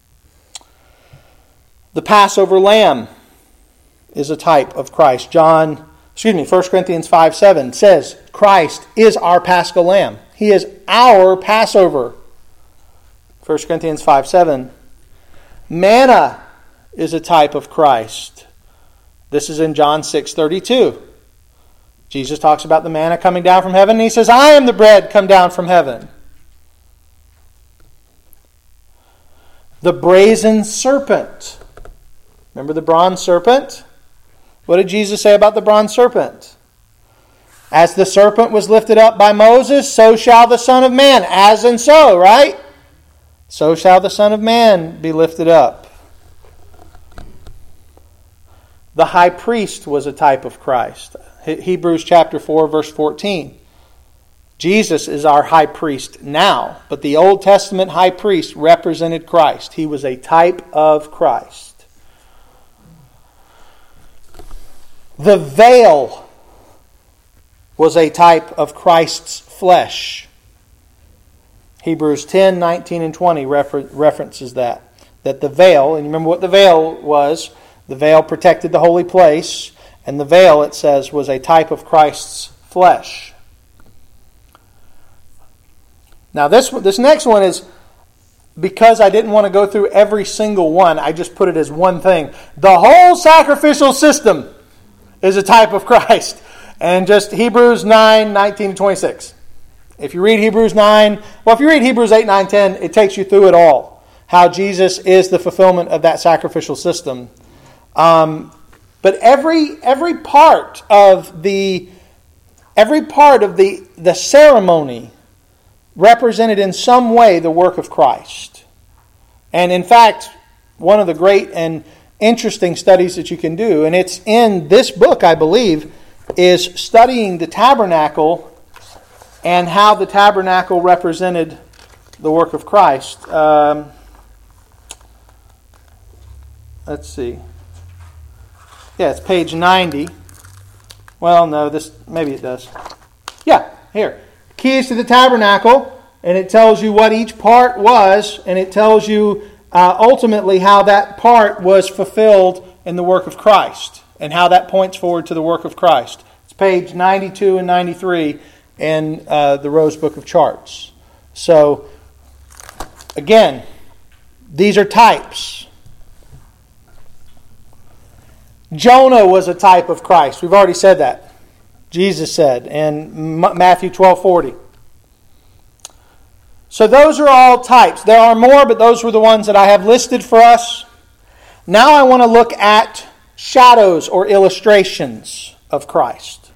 The Passover lamb is a type of Christ. John, excuse me, First Corinthians five seven says, Christ is our Paschal lamb. He is our Passover. First Corinthians five seven. Manna is a type of Christ. This is in John six thirty-two. Jesus talks about the manna coming down from heaven, and he says, I am the bread come down from heaven. The brazen serpent. Remember the bronze serpent? What did Jesus say about the bronze serpent? As the serpent was lifted up by Moses, so shall the Son of Man. As and so, right? So shall the Son of Man be lifted up. The high priest was a type of Christ. Hebrews chapter four, verse fourteen. Jesus is our high priest now, but the Old Testament high priest represented Christ. He was a type of Christ. The veil was a type of Christ's flesh. Hebrews ten, nineteen, and twenty refer- references that. That the veil, and you remember what the veil was, the veil protected the holy place, and the veil, it says, was a type of Christ's flesh. Now this, this next one is, because I didn't want to go through every single one, I just put it as one thing. The whole sacrificial system is a type of Christ. And just Hebrews nine, nineteen, and twenty-six. If you read Hebrews nine, well, if you read Hebrews eight, nine, ten, it takes you through it all. How Jesus is the fulfillment of that sacrificial system. Um, but every every part of the every part of the, the ceremony represented in some way the work of Christ. And in fact, one of the great and interesting studies that you can do, and it's in this book, I believe, is studying the tabernacle and how the tabernacle represented the work of Christ. Um, let's see. Yeah, it's page ninety. Well, no, this maybe it does. Here, keys to the tabernacle, and it tells you what each part was, and it tells you uh, ultimately how that part was fulfilled in the work of Christ, and how that points forward to the work of Christ. It's page ninety-two and ninety-three in uh, the Rose Book of Charts. So, again, these are types. Jonah was a type of Christ. We've already said that. Jesus said in Matthew twelve forty. So those are all types. There are more, but those were the ones that I have listed for us. Now I want to look at shadows or illustrations of Christ.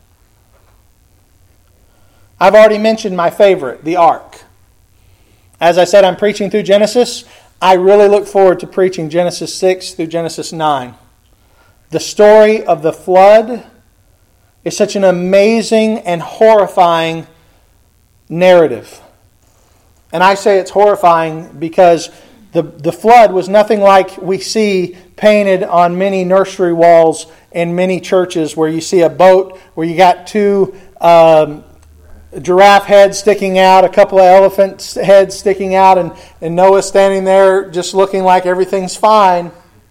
I've already mentioned my favorite, the ark. As I said, I'm preaching through Genesis. I really look forward to preaching Genesis six through Genesis nine. The story of the flood is such an amazing and horrifying narrative. And I say it's horrifying because the, the flood was nothing like we see painted on many nursery walls in many churches, where you see a boat where you got two um, giraffe heads sticking out, a couple of elephant heads sticking out, and, and Noah standing there just looking like everything's fine.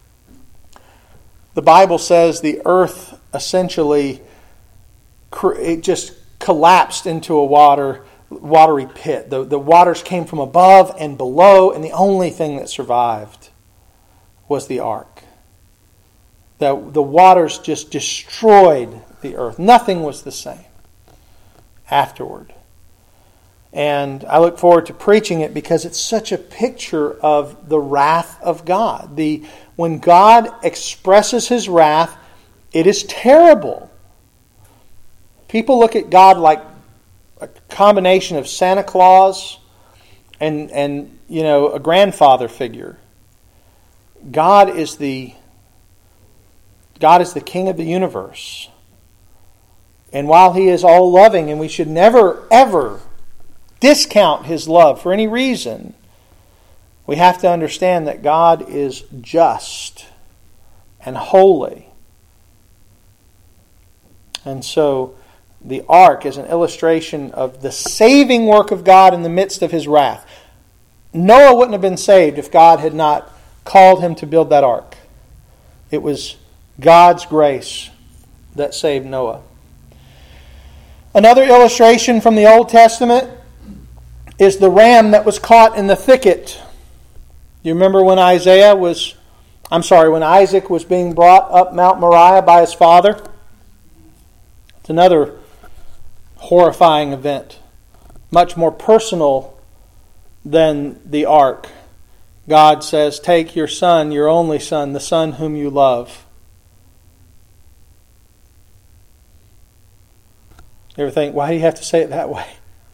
The Bible says the earth essentially it just collapsed into a water, watery pit. The, the waters came from above and below, and the only thing that survived was the ark. The, the waters just destroyed the earth. Nothing was the same afterward. And I look forward to preaching it because it's such a picture of the wrath of God. The, when God expresses His wrath, it is terrible. People look at God like a combination of Santa Claus and, and you know, a grandfather figure. God is the God is the King of the universe. And while He is all loving, and we should never, ever discount His love for any reason, we have to understand that God is just and holy. And so the ark is an illustration of the saving work of God in the midst of His wrath. Noah wouldn't have been saved if God had not called him to build that ark. It was God's grace that saved Noah. Another illustration from the Old Testament is the ram that was caught in the thicket. You remember when Isaiah was, I'm sorry, when Isaac was being brought up Mount Moriah by his father? It's another horrifying event, much more personal than the ark. God says, take your son, your only son, the son whom you love. You ever think, why do you have to say it that way?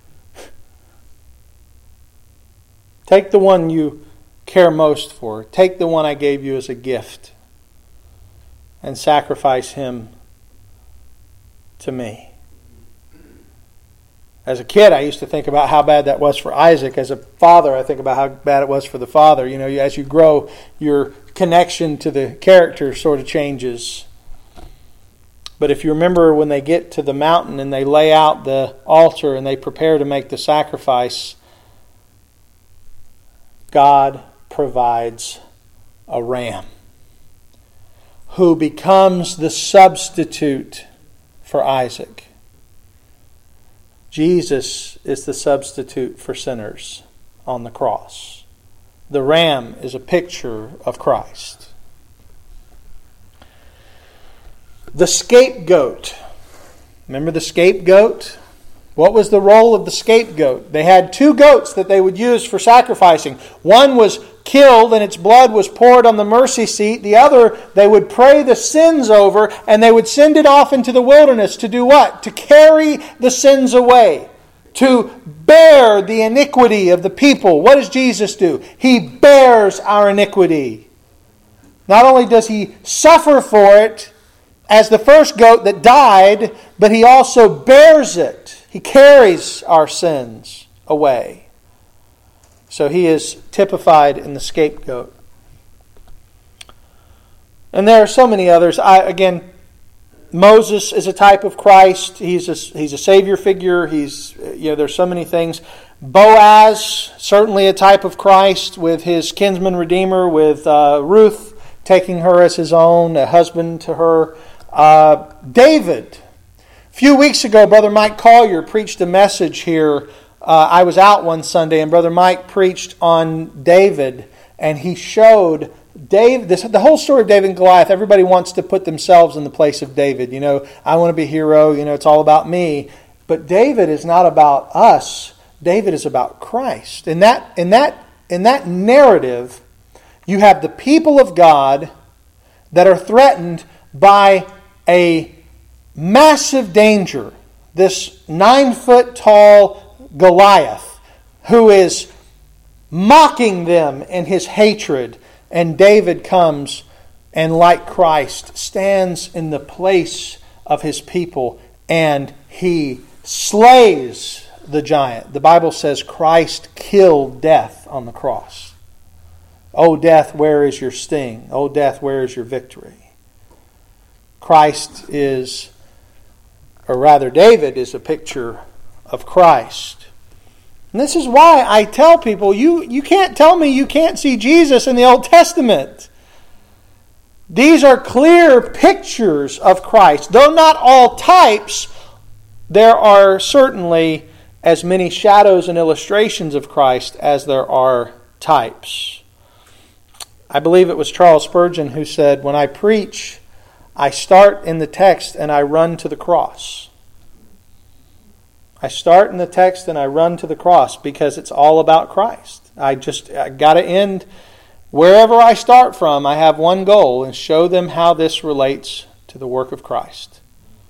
Take the one you care most for. Take the one I gave you as a gift and sacrifice him to me. As a kid, I used to think about how bad that was for Isaac. As a father, I think about how bad it was for the father. You know, as you grow, your connection to the character sort of changes. But if you remember when they get to the mountain and they lay out the altar and they prepare to make the sacrifice, God provides a ram who becomes the substitute for Isaac. Jesus is the substitute for sinners on the cross. The ram is a picture of Christ. The scapegoat. Remember the scapegoat? What was the role of the scapegoat? They had two goats that they would use for sacrificing. One was killed and its blood was poured on the mercy seat. The other, they would pray the sins over and they would send it off into the wilderness to do what? To carry the sins away. To bear the iniquity of the people. What does Jesus do? He bears our iniquity. Not only does He suffer for it as the first goat that died, but He also bears it. He carries our sins away. So He is typified in the scapegoat. And there are so many others. I again, Moses is a type of Christ. He's a, he's a Savior figure. He's, you know, there's so many things. Boaz, certainly a type of Christ with his kinsman redeemer, with uh, Ruth taking her as his own, a husband to her. Uh, David. A few weeks ago, Brother Mike Collier preached a message here. Uh, I was out one Sunday, and Brother Mike preached on David, and he showed Dave, this, the whole story of David and Goliath. Everybody wants to put themselves in the place of David. You know, I want to be a hero. You know, it's all about me. But David is not about us. David is about Christ. In that, in that, in that narrative, you have the people of God that are threatened by a massive danger. This nine-foot-tall Goliath who is mocking them in his hatred. And David comes and, like Christ, stands in the place of his people, and he slays the giant. The Bible says Christ killed death on the cross. O death, where is your sting? O death, where is your victory? Christ is, or rather David is a picture of Christ. And this is why I tell people, you, you can't tell me you can't see Jesus in the Old Testament. These are clear pictures of Christ. Though not all types, there are certainly as many shadows and illustrations of Christ as there are types. I believe it was Charles Spurgeon who said, when I preach, I start in the text and I run to the cross. I start in the text and I run to the cross because it's all about Christ. I just I got to end wherever I start from. I have one goal, and show them how this relates to the work of Christ.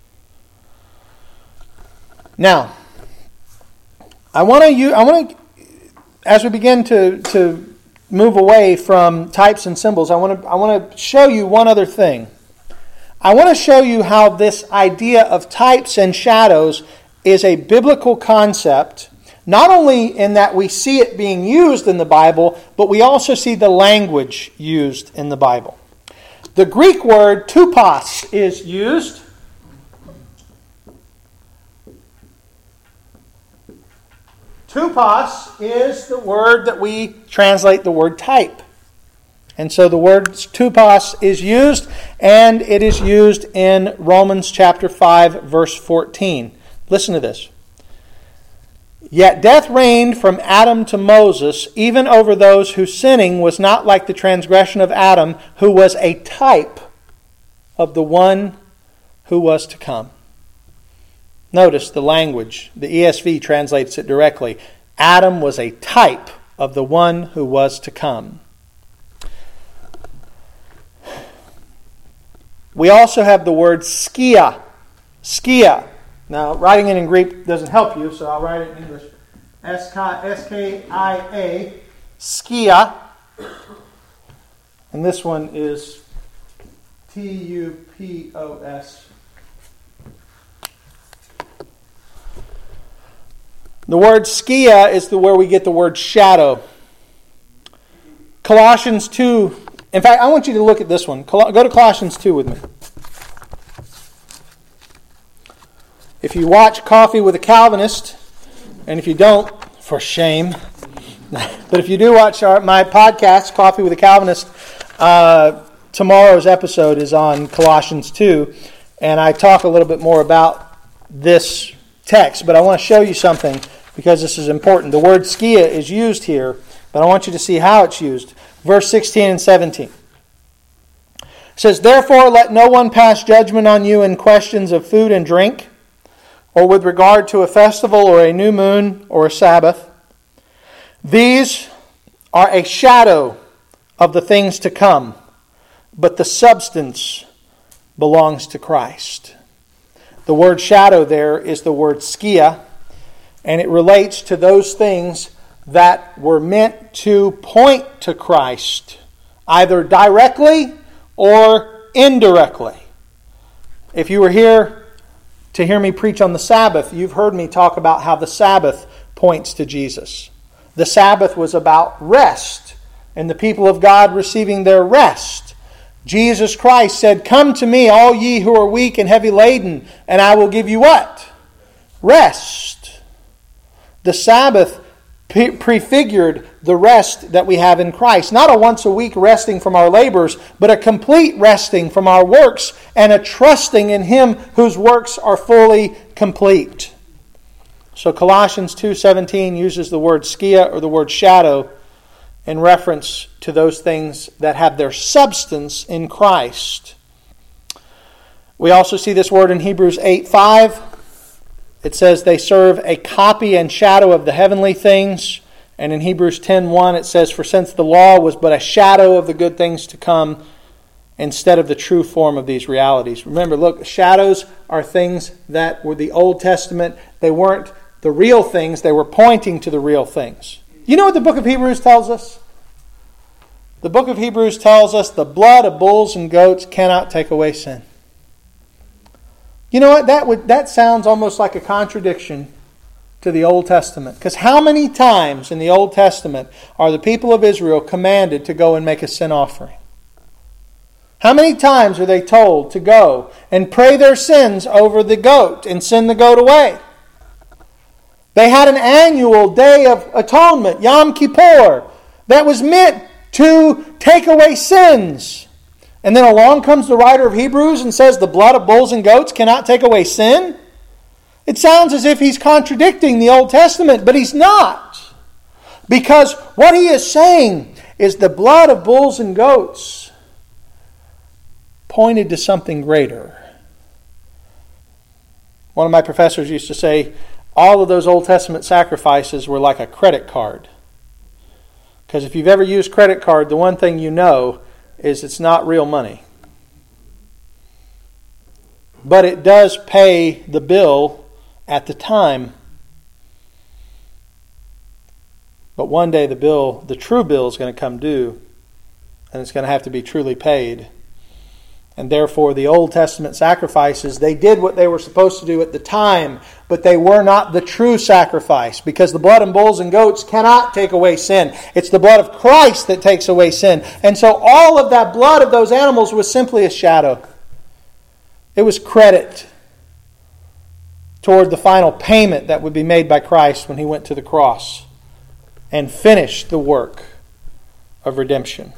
Now, I want to use, I want to, as we begin to to move away from types and symbols, I want to I want to show you one other thing. I want to show you how this idea of types and shadows is a biblical concept, not only in that we see it being used in the Bible, but we also see the language used in the Bible. The Greek word tupos is used. Tupos is the word that we translate the word type. And so the word tupos is used, and it is used in Romans chapter five, verse fourteen. Listen to this. Yet death reigned from Adam to Moses, even over those whose sinning was not like the transgression of Adam, who was a type of the one who was to come. Notice the language. The E S V translates it directly. Adam was a type of the one who was to come. We also have the word skia. Skia. Now, writing it in Greek doesn't help you, so I'll write it in English. S K I A, skia. And this one is T U P O S. The word skia is the where we get the word shadow. Colossians two. In fact, I want you to look at this one. Go to Colossians two with me. If you watch Coffee with a Calvinist, and if you don't, for shame, but if you do watch our, my podcast, Coffee with a Calvinist, uh, tomorrow's episode is on Colossians two, and I talk a little bit more about this text, but I want to show you something because this is important. The word skia is used here, but I want you to see how it's used. Verse sixteen and seventeen. It says, therefore let no one pass judgment on you in questions of food and drink, or with regard to a festival or a new moon or a Sabbath. These are a shadow of the things to come, but the substance belongs to Christ. The word shadow there is the word skia, and it relates to those things that were meant to point to Christ, either directly or indirectly. If you were here to hear me preach on the Sabbath, you've heard me talk about how the Sabbath points to Jesus. The Sabbath was about rest, and the people of God receiving their rest. Jesus Christ said, "Come to me, all ye who are weak and heavy laden, and I will give you" what? Rest. The Sabbath prefigured the rest that we have in Christ. Not a once a week resting from our labors, but a complete resting from our works and a trusting in Him whose works are fully complete. So Colossians two seventeen uses the word skia, or the word shadow, in reference to those things that have their substance in Christ. We also see this word in Hebrews eight five. It says they serve a copy and shadow of the heavenly things. And in Hebrews ten one it says, "For since the law was but a shadow of the good things to come, instead of the true form of these realities." Remember, look, shadows are things that were the Old Testament. They weren't the real things. They were pointing to the real things. You know what the book of Hebrews tells us? The book of Hebrews tells us the blood of bulls and goats cannot take away sin. You know what? That would that sounds almost like a contradiction to the Old Testament. Because how many times in the Old Testament are the people of Israel commanded to go and make a sin offering? How many times are they told to go and pray their sins over the goat and send the goat away? They had an annual day of atonement, Yom Kippur, that was meant to take away sins. And then along comes the writer of Hebrews and says the blood of bulls and goats cannot take away sin. It sounds as if he's contradicting the Old Testament, but he's not. Because what he is saying is the blood of bulls and goats pointed to something greater. One of my professors used to say all of those Old Testament sacrifices were like a credit card. Because if you've ever used credit card, the one thing you know is it's not real money. But it does pay the bill at the time. But one day the bill, the true bill, is going to come due, and it's going to have to be truly paid. And therefore the Old Testament sacrifices, they did what they were supposed to do at the time, but they were not the true sacrifice, because the blood of bulls and goats cannot take away sin. It's the blood of Christ that takes away sin. And so all of that blood of those animals was simply a shadow. It was credit toward the final payment that would be made by Christ when He went to the cross and finished the work of redemption.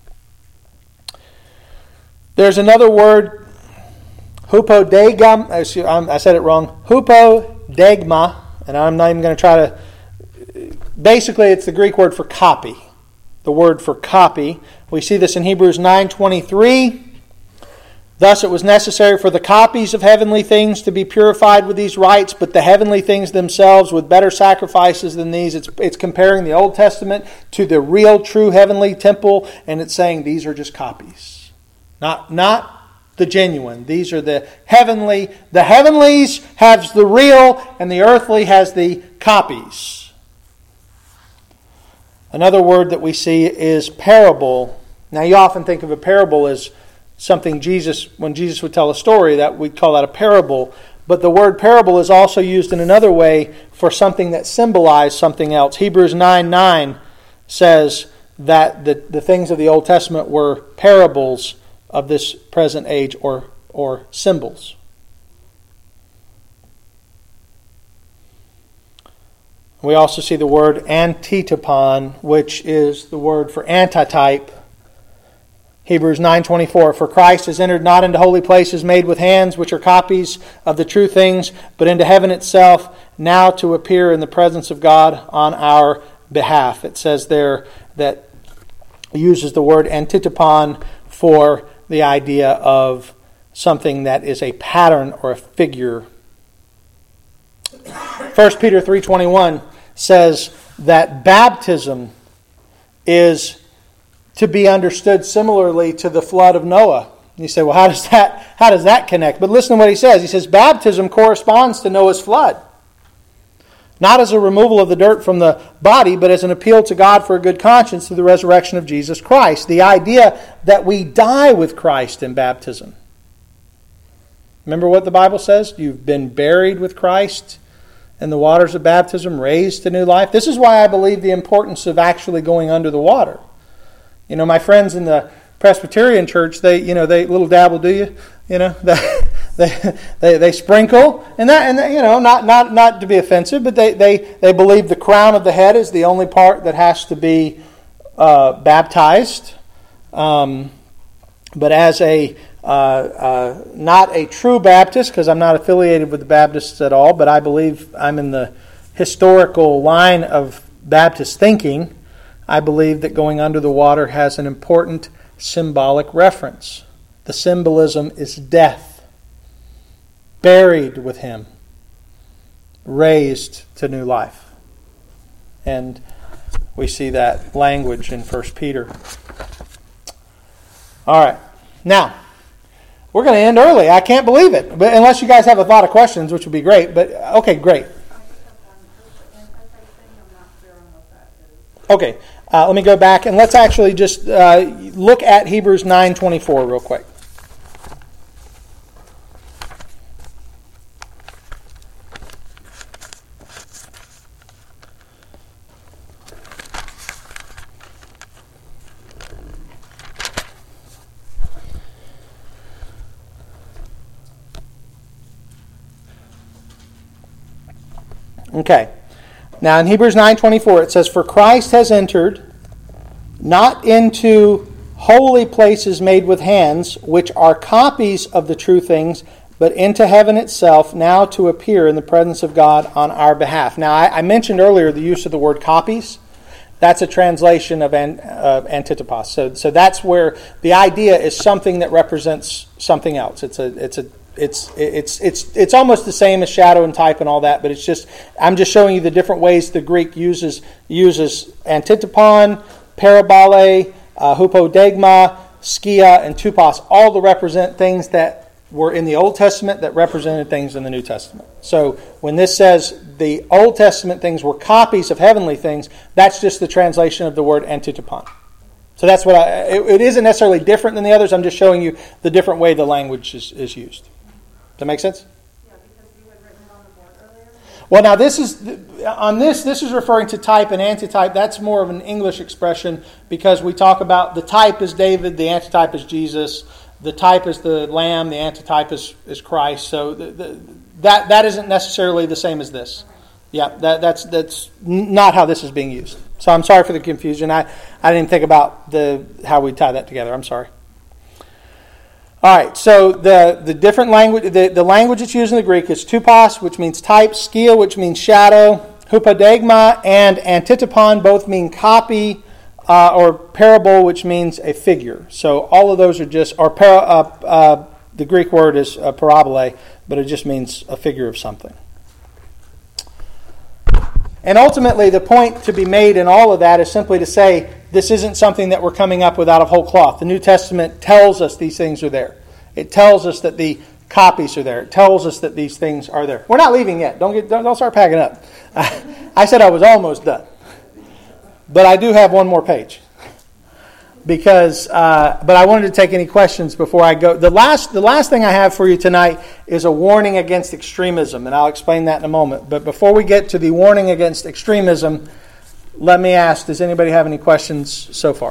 There's another word, hupodegma. I said it wrong. Hupodegma, and I'm not even going to try to. Basically, it's the Greek word for copy. The word for copy. We see this in Hebrews nine twenty-three. Thus it was necessary for the copies of heavenly things to be purified with these rites, but the heavenly things themselves with better sacrifices than these. It's, it's comparing the Old Testament to the real, true heavenly temple, and it's saying these are just copies. Not, not the genuine. These are the heavenly. The heavenlies has the real, and the earthly has the copies. Another word that we see is parable. Now you often think of a parable as something Jesus, when Jesus would tell a story, that we'd call that a parable. But the word parable is also used in another way for something that symbolized something else. Hebrews nine nine says that the, the things of the Old Testament were parables of this present age, or or symbols. We also see the word antitopon, which is the word for antitype. Hebrews nine twenty-four, for Christ has entered not into holy places made with hands, which are copies of the true things, but into heaven itself, now to appear in the presence of God on our behalf. It says there that it uses the word antitopon for the idea of something that is a pattern or a figure. First Peter three twenty-one says that baptism is to be understood similarly to the flood of Noah. You say, well, how does that how does that connect? But listen to what he says. He says, baptism corresponds to Noah's flood. Not as a removal of the dirt from the body, but as an appeal to God for a good conscience through the resurrection of Jesus Christ. The idea that we die with Christ in baptism. Remember what the Bible says? You've been buried with Christ in the waters of baptism, raised to new life. This is why I believe the importance of actually going under the water. You know, my friends in the Presbyterian church, they you know they little dabble, do you? You know they they they, they sprinkle and that and you know not not not to be offensive, but they they they believe the crown of the head is the only part that has to be uh, baptized. Um, but as a uh, uh, not a true Baptist, because I'm not affiliated with the Baptists at all, but I believe I'm in the historical line of Baptist thinking. I believe that going under the water has an important symbolic reference. The symbolism is death, buried with Him, raised to new life. And we see that language in First Peter. All right. Now, we're going to end early. I can't believe it. But unless you guys have a lot of questions, which would be great. But okay, great. Okay. Uh, let me go back and let's actually just uh, look at Hebrews nine twenty-four real quick. Okay. Now in Hebrews nine twenty-four it says, "For Christ has entered not into holy places made with hands, which are copies of the true things, but into heaven itself, now to appear in the presence of God on our behalf." Now I, I mentioned earlier the use of the word copies. That's a translation of an, uh, antitopos. So, so that's where the idea is something that represents something else. It's a it's a It's it's it's it's almost the same as shadow and type and all that, but it's just I'm just showing you the different ways the Greek uses uses antitopon, parabole, uh, hupodegma, skia, and tupos, all to represent things that were in the Old Testament that represented things in the New Testament. So when this says the Old Testament things were copies of heavenly things, that's just the translation of the word antitopon. So that's what I. It, it isn't necessarily different than the others. I'm just showing you the different way the language is, is used. Does that make sense? Yeah, because you had written it on the board earlier. Well, now this is on this. This is referring to type and antitype. That's more of an English expression because we talk about the type is David, the antitype is Jesus, the type is the Lamb, the antitype is, is Christ. So the, the, that that isn't necessarily the same as this. Yeah, that, that's that's not how this is being used. So I'm sorry for the confusion. I, I didn't think about the how we tie that together. I'm sorry. All right, so the, the different language, the, the language that's used in the Greek is tupos, which means type, skia, which means shadow, hupodegma, and antitopon both mean copy, uh, or parable, which means a figure. So all of those are just, or para, uh, uh, the Greek word is uh, parabole, but it just means a figure of something. And ultimately, the point to be made in all of that is simply to say, this isn't something that we're coming up with out of whole cloth. The New Testament tells us these things are there. It tells us that the copies are there. It tells us that these things are there. We're not leaving yet. Don't get, don't, don't start packing up. I said I was almost done. But I do have one more page. Because, uh, but I wanted to take any questions before I go. The last, the last thing I have for you tonight is a warning against extremism, and I'll explain that in a moment. But before we get to the warning against extremism, let me ask, does anybody have any questions so far?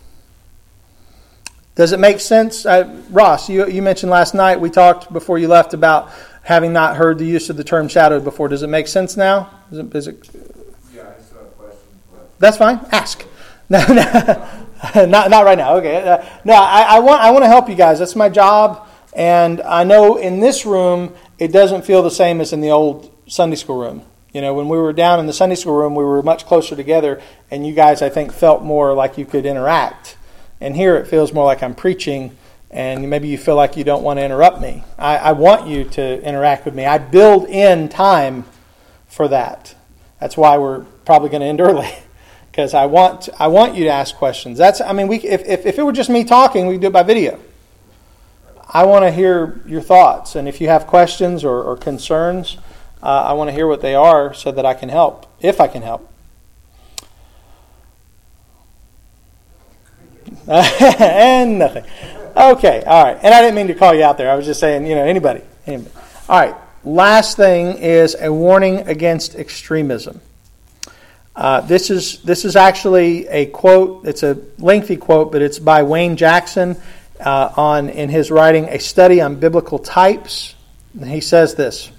Does it make sense? Uh, Ross, you, you mentioned last night, we talked before you left about having not heard the use of the term shadowed before. Does it make sense now? Is it, is it... Yeah, I just have a question. But... That's fine. Ask. No, no, not not right now. Okay. Uh, no, I, I want I want to help you guys. That's my job, and I know in this room it doesn't feel the same as in the old Sunday school room. You know, when we were down in the Sunday school room, we were much closer together, and you guys, I think, felt more like you could interact. And here it feels more like I'm preaching, and maybe you feel like you don't want to interrupt me. I, I want you to interact with me. I build in time for that. That's why we're probably going to end early. Because I want I want you to ask questions. That's I mean we if, if if it were just me talking, we'd do it by video. I want to hear your thoughts, and if you have questions or, or concerns, uh, I want to hear what they are so that I can help, if I can help. And nothing. Okay, all right. And I didn't mean to call you out there. I was just saying, you know, anybody, anybody. All right. Last thing is a warning against extremism. Uh, this is this is actually a quote. It's a lengthy quote, but it's by Wayne Jackson uh, on in his writing A Study on Biblical Types. And he says this: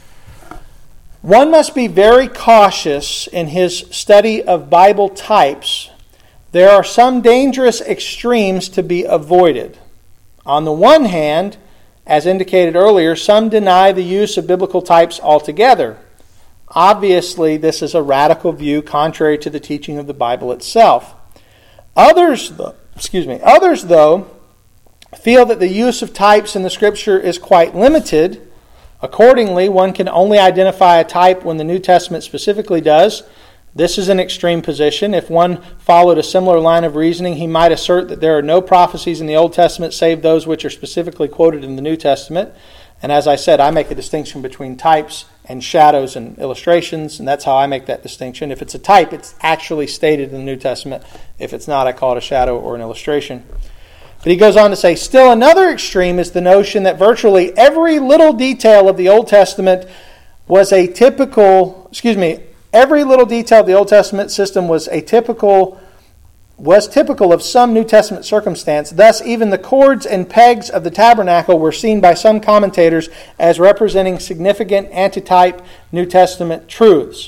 one must be very cautious in his study of Bible types. There are some dangerous extremes to be avoided. On the one hand, as indicated earlier, some deny the use of biblical types altogether. Obviously, this is a radical view contrary to the teaching of the Bible itself. Others, excuse me, others, though, feel that the use of types in the Scripture is quite limited. Accordingly, one can only identify a type when the New Testament specifically does. This is an extreme position. If one followed a similar line of reasoning, he might assert that there are no prophecies in the Old Testament save those which are specifically quoted in the New Testament. And as I said, I make a distinction between types and shadows and illustrations, and that's how I make that distinction. If it's a type, it's actually stated in the New Testament. If it's not, I call it a shadow or an illustration. But he goes on to say, still another extreme is the notion that virtually every little detail of the Old Testament was a typical, excuse me, every little detail of the Old Testament system was a typical, was typical of some New Testament circumstance. Thus, even the cords and pegs of the tabernacle were seen by some commentators as representing significant antitype New Testament truths.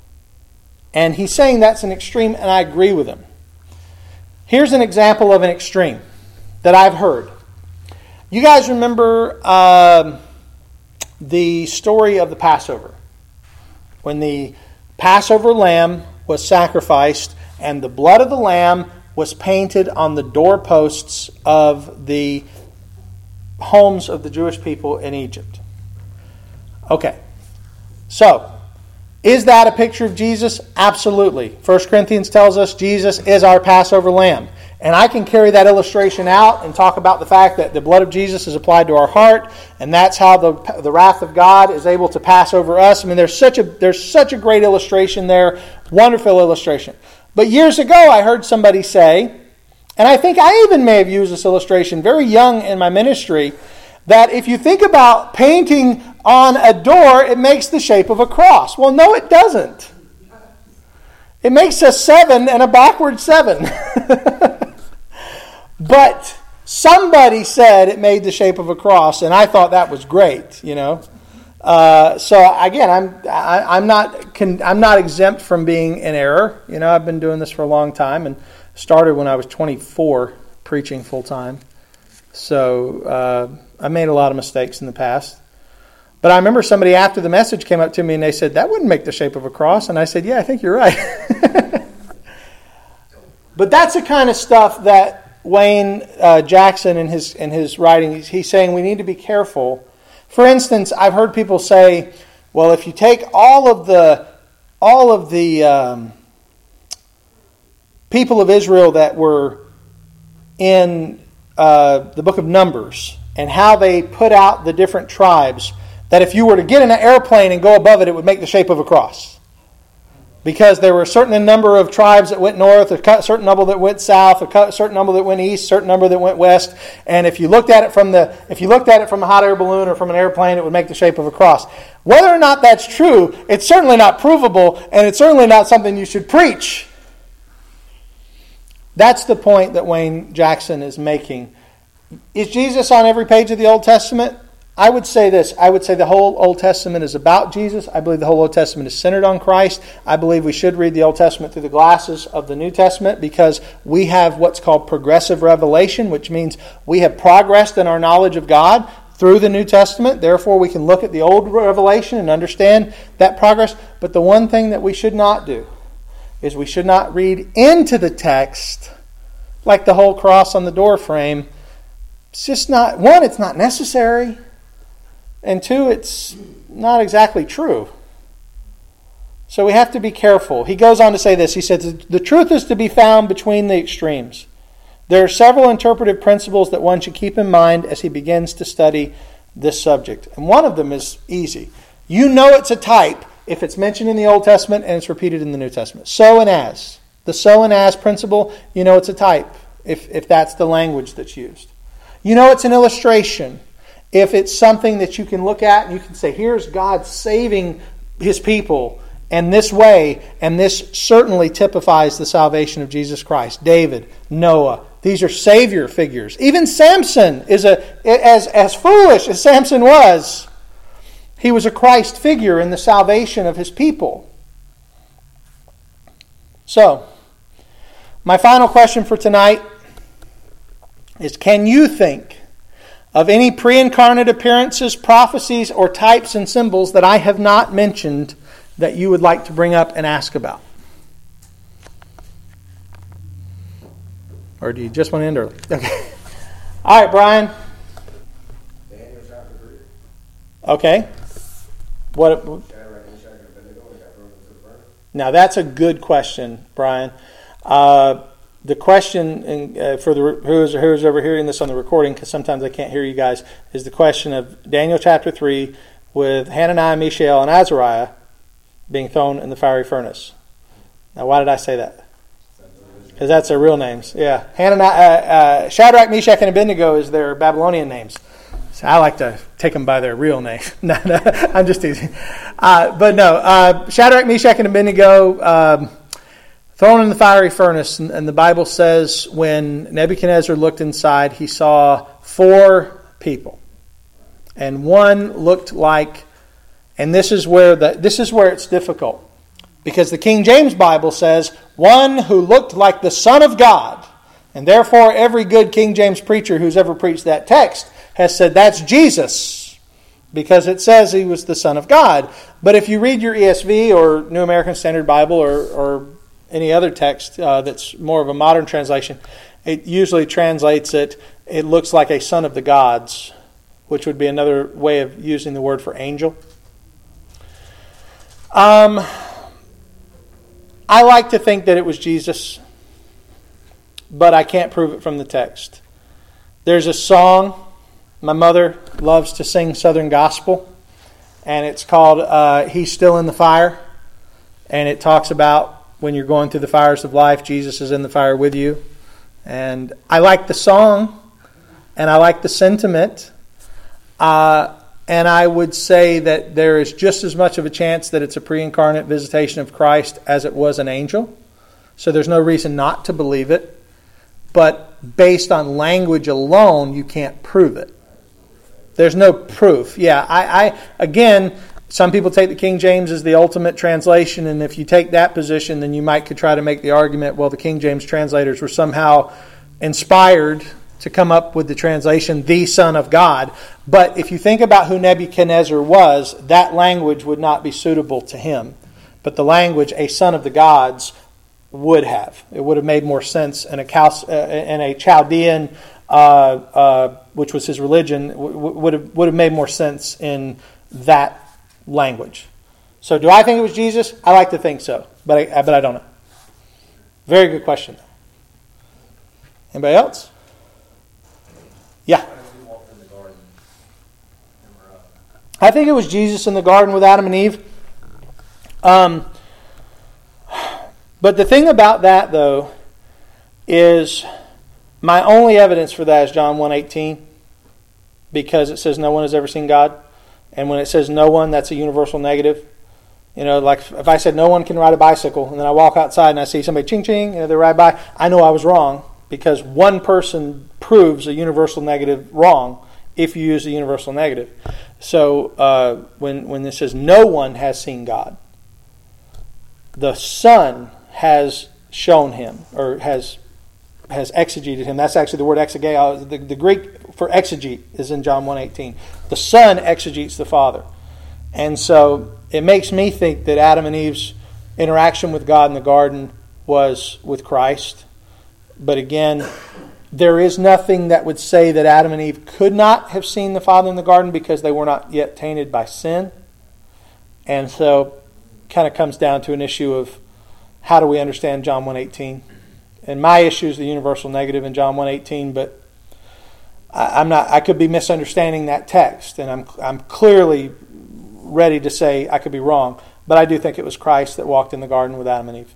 And he's saying that's an extreme, and I agree with him. Here's an example of an extreme that I've heard. You guys remember uh, the story of the Passover? When the Passover lamb was sacrificed and the blood of the lamb was painted on the doorposts of the homes of the Jewish people in Egypt. Okay, so is that a picture of Jesus? Absolutely. First Corinthians tells us Jesus is our Passover lamb. And I can carry that illustration out and talk about the fact that the blood of Jesus is applied to our heart, and that's how the the wrath of God is able to pass over us. I mean, there's such a there's such a great illustration there, wonderful illustration. But years ago, I heard somebody say, and I think I even may have used this illustration very young in my ministry, that if you think about painting on a door, it makes the shape of a cross. Well, no, it doesn't. It makes a seven and a backward seven. But somebody said it made the shape of a cross, and I thought that was great, you know. Uh, so again, I'm I, I'm not can, I'm not exempt from being in error. You know, I've been doing this for a long time, and started when I was twenty-four preaching full time. So uh, I made a lot of mistakes in the past. But I remember somebody after the message came up to me and they said, that wouldn't make the shape of a cross. And I said, yeah, I think you're right. But that's the kind of stuff that Wayne uh, Jackson in his in his writing, he's, he's saying we need to be careful. For instance, I've heard people say, well, if you take all of the all of the um, people of Israel that were in uh, the book of Numbers and how they put out the different tribes, that if you were to get in an airplane and go above it, it would make the shape of a cross. Because there were a certain number of tribes that went north, a certain number that went south, a certain number that went east, a certain number that went west. And if you looked at it from the if you looked at it from a hot air balloon or from an airplane, it would make the shape of a cross. Whether or not that's true, it's certainly not provable, and it's certainly not something you should preach. That's the point that Wayne Jackson is making. Is Jesus on every page of the Old Testament? I would say this. I would say the whole Old Testament is about Jesus. I believe the whole Old Testament is centered on Christ. I believe we should read the Old Testament through the glasses of the New Testament because we have what's called progressive revelation, which means we have progressed in our knowledge of God through the New Testament. Therefore, we can look at the Old Revelation and understand that progress. But the one thing that we should not do is we should not read into the text like the whole cross on the door frame. It's just not, one, it's not necessary. And two, it's not exactly true. So we have to be careful. He goes on to say this. He says, the truth is to be found between the extremes. There are several interpretive principles that one should keep in mind as he begins to study this subject. And one of them is easy. You know it's a type if it's mentioned in the Old Testament and it's repeated in the New Testament. So and as. The so and as principle, you know it's a type if, if that's the language that's used. You know it's an illustration if it's something that you can look at and you can say, here's God saving His people in this way, and this certainly typifies the salvation of Jesus Christ. David, Noah, these are Savior figures. Even Samson is a as, as foolish as Samson was, he was a Christ figure in the salvation of his people. So, my final question for tonight is, can you think of any pre-incarnate appearances, prophecies, or types and symbols that I have not mentioned that you would like to bring up and ask about? Or do you just want to end early? Okay. All right, Brian. Daniel chapter three. Okay. What? Now that's a good question, Brian. Uh, the question in, uh, for the who's who's ever hearing this on the recording, because sometimes I can't hear you guys, is the question of Daniel chapter three with Hananiah, Mishael, and Azariah being thrown in the fiery furnace. Now, why did I say that? Because that's their real names. Yeah, Hananiah, uh, uh, Shadrach, Meshach, and Abednego is their Babylonian names. So I like to take them by their real name. No, no, I'm just teasing. Uh, but no, uh, Shadrach, Meshach, and Abednego um, thrown in the fiery furnace. And, and the Bible says when Nebuchadnezzar looked inside, he saw four people. And one looked like, and this is where the this is where it's difficult. Because the King James Bible says, one who looked like the Son of God. And therefore, every good King James preacher who's ever preached that text has said that's Jesus, because it says he was the Son of God. But if you read your E S V or New American Standard Bible or, or any other text uh, that's more of a modern translation, it usually translates it, it looks like a son of the gods, which would be another way of using the word for angel. Um, I like to think that it was Jesus, but I can't prove it from the text. There's a song. My mother loves to sing Southern gospel, and it's called uh, He's Still in the Fire. And it talks about when you're going through the fires of life, Jesus is in the fire with you. And I like the song, and I like the sentiment. Uh, and I would say that there is just as much of a chance that it's a pre-incarnate visitation of Christ as it was an angel. So there's no reason not to believe it. But based on language alone, you can't prove it. There's no proof. Yeah, I, I again, some people take the King James as the ultimate translation, and if you take that position, then you might could try to make the argument, well, the King James translators were somehow inspired to come up with the translation, the Son of God. But if you think about who Nebuchadnezzar was, that language would not be suitable to him. But the language, a son of the gods, would have. It would have made more sense in a, Chal- uh, in a Chaldean, uh, uh, which was his religion, w- would have would have made more sense in that language. So do I think it was Jesus? I like to think so, but I, but I don't know. Very good question. Anybody else? Yeah. I think it was Jesus in the garden with Adam and Eve. Um, but the thing about that, though, is my only evidence for that is John one eighteen, because it says no one has ever seen God. And when it says no one, that's a universal negative. You know, like if I said no one can ride a bicycle, and then I walk outside and I see somebody ching ching, you know, they ride by, I know I was wrong, because one person proves a universal negative wrong if you use a universal negative. So uh, when when this says no one has seen God, the Son has shown him, or has has exegeted him. That's actually the word exegeo. The, the Greek for exegete is in John one eighteen. The Son exegetes the Father. And so it makes me think that Adam and Eve's interaction with God in the garden was with Christ. But again, there is nothing that would say that Adam and Eve could not have seen the Father in the garden, because they were not yet tainted by sin. And so it kind of comes down to an issue of how do we understand John one eighteen. And my issue is the universal negative in John one eighteen, but I, I'm not. I could be misunderstanding that text, and I'm I'm clearly ready to say I could be wrong. But I do think it was Christ that walked in the garden with Adam and Eve.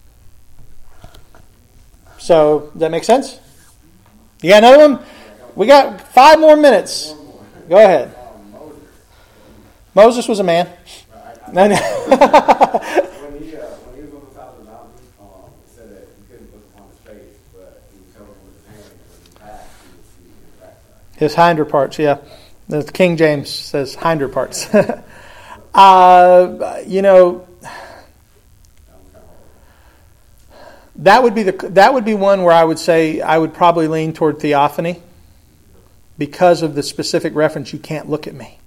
So, does that make sense? You got another one? We got five more minutes. Go ahead. Moses was a man. I, No, no. When he, uh, when he was on the top of the mountain, um, he said that he couldn't look upon his face, but he was covering with his hand, and when he passed, he would see his backside. His hinder parts, yeah. The King James says hinder parts. uh, you know, that would be the that would be one where I would say I would probably lean toward theophany because of the specific reference. You can't look at me.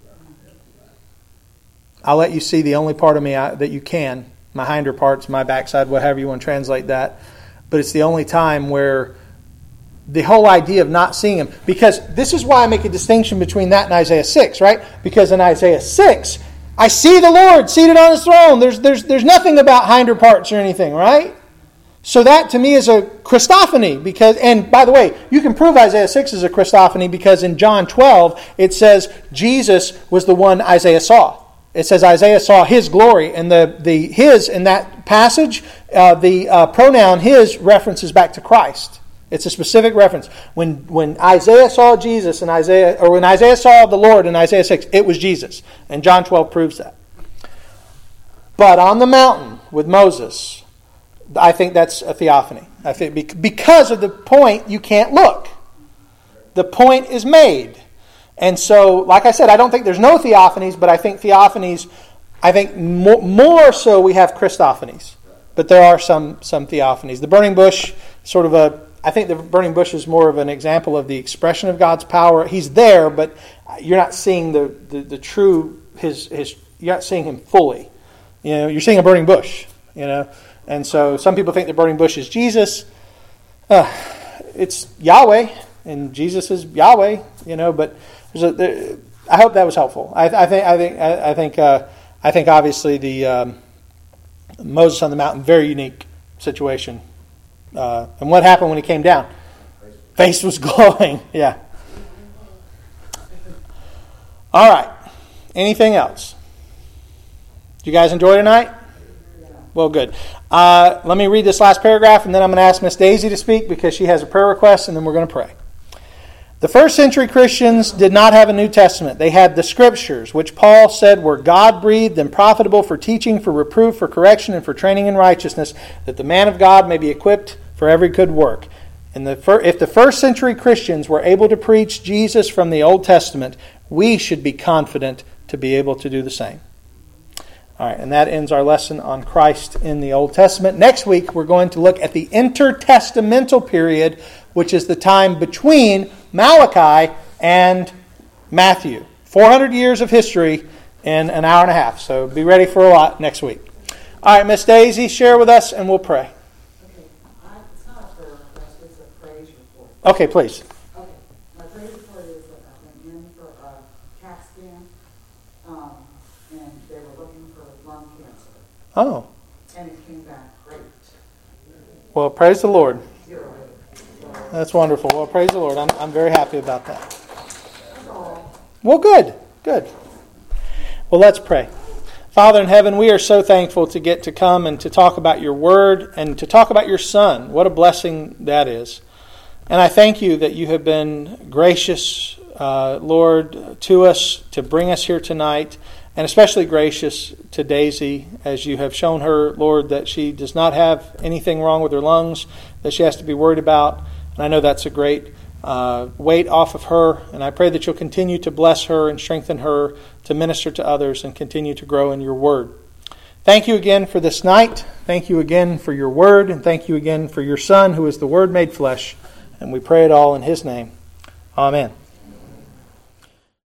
I'll let you see the only part of me I, that you can, my hinder parts, my backside, whatever you want to translate that. But it's the only time where the whole idea of not seeing him, because this is why I make a distinction between that and Isaiah six, right? Because in Isaiah six, I see the Lord seated on his throne. There's there's there's nothing about hinder parts or anything, right? So that to me is a Christophany, because, and by the way, you can prove Isaiah six is a Christophany because in John twelve it says Jesus was the one Isaiah saw. It says Isaiah saw his glory, and the, the his in that passage, uh, the uh, pronoun his references back to Christ. It's a specific reference. When when Isaiah saw Jesus in Isaiah, or when Isaiah saw the Lord in Isaiah six, it was Jesus, and John twelve proves that. But on the mountain with Moses, I think that's a theophany. I think because of the point, you can't look. The point is made. And so, like I said, I don't think there's no theophanies, but I think theophanies, I think more, more so we have Christophanies. But there are some some theophanies. The burning bush, sort of a, I think the burning bush is more of an example of the expression of God's power. He's there, but you're not seeing the, the, the true, his his. You're not seeing him fully. You know, you're seeing a burning bush, you know. And so some people think the burning bush is Jesus. Uh, it's Yahweh, and Jesus is Yahweh, you know. But there's a, there, I hope that was helpful. I, I think I think I, I think uh, I think obviously the um, Moses on the mountain, very unique situation. Uh, and what happened when he came down? Face was glowing. Yeah. All right. Anything else? Did you guys enjoy tonight? Well, good. Uh, let me read this last paragraph, and then I'm going to ask Miss Daisy to speak because she has a prayer request, and then we're going to pray. The first century Christians did not have a New Testament. They had the Scriptures, which Paul said were God-breathed and profitable for teaching, for reproof, for correction, and for training in righteousness, that the man of God may be equipped for every good work. And the fir- if the first century Christians were able to preach Jesus from the Old Testament, we should be confident to be able to do the same. All right, and that ends our lesson on Christ in the Old Testament. Next week, we're going to look at the intertestamental period, which is the time between Malachi and Matthew. four hundred years of history in an hour and a half. So be ready for a lot next week. All right, Miss Daisy, share with us and we'll pray. Okay, I, it's not a prayer request, it's a praise report. Okay, please. Okay, my praise report is that I went in for a CAT scan, um, and they were looking for lung cancer, Oh, and it came back great. well, praise the Lord. Zero. So, That's wonderful. Well, praise the Lord. I'm I'm very happy about that. that's all. Well, good, good. Well, let's pray. Father in heaven, we are so thankful to get to come and to talk about your word and to talk about your Son. What a blessing that is. And I thank you that you have been gracious, uh, Lord, to us to bring us here tonight, and especially gracious to Daisy as you have shown her, Lord, that she does not have anything wrong with her lungs that she has to be worried about. And I know that's a great uh, weight off of her. And I pray that you'll continue to bless her and strengthen her to minister to others and continue to grow in your word. Thank you again for this night. Thank you again for your word. And thank you again for your Son, who is the Word made flesh. And we pray it all in his name. Amen.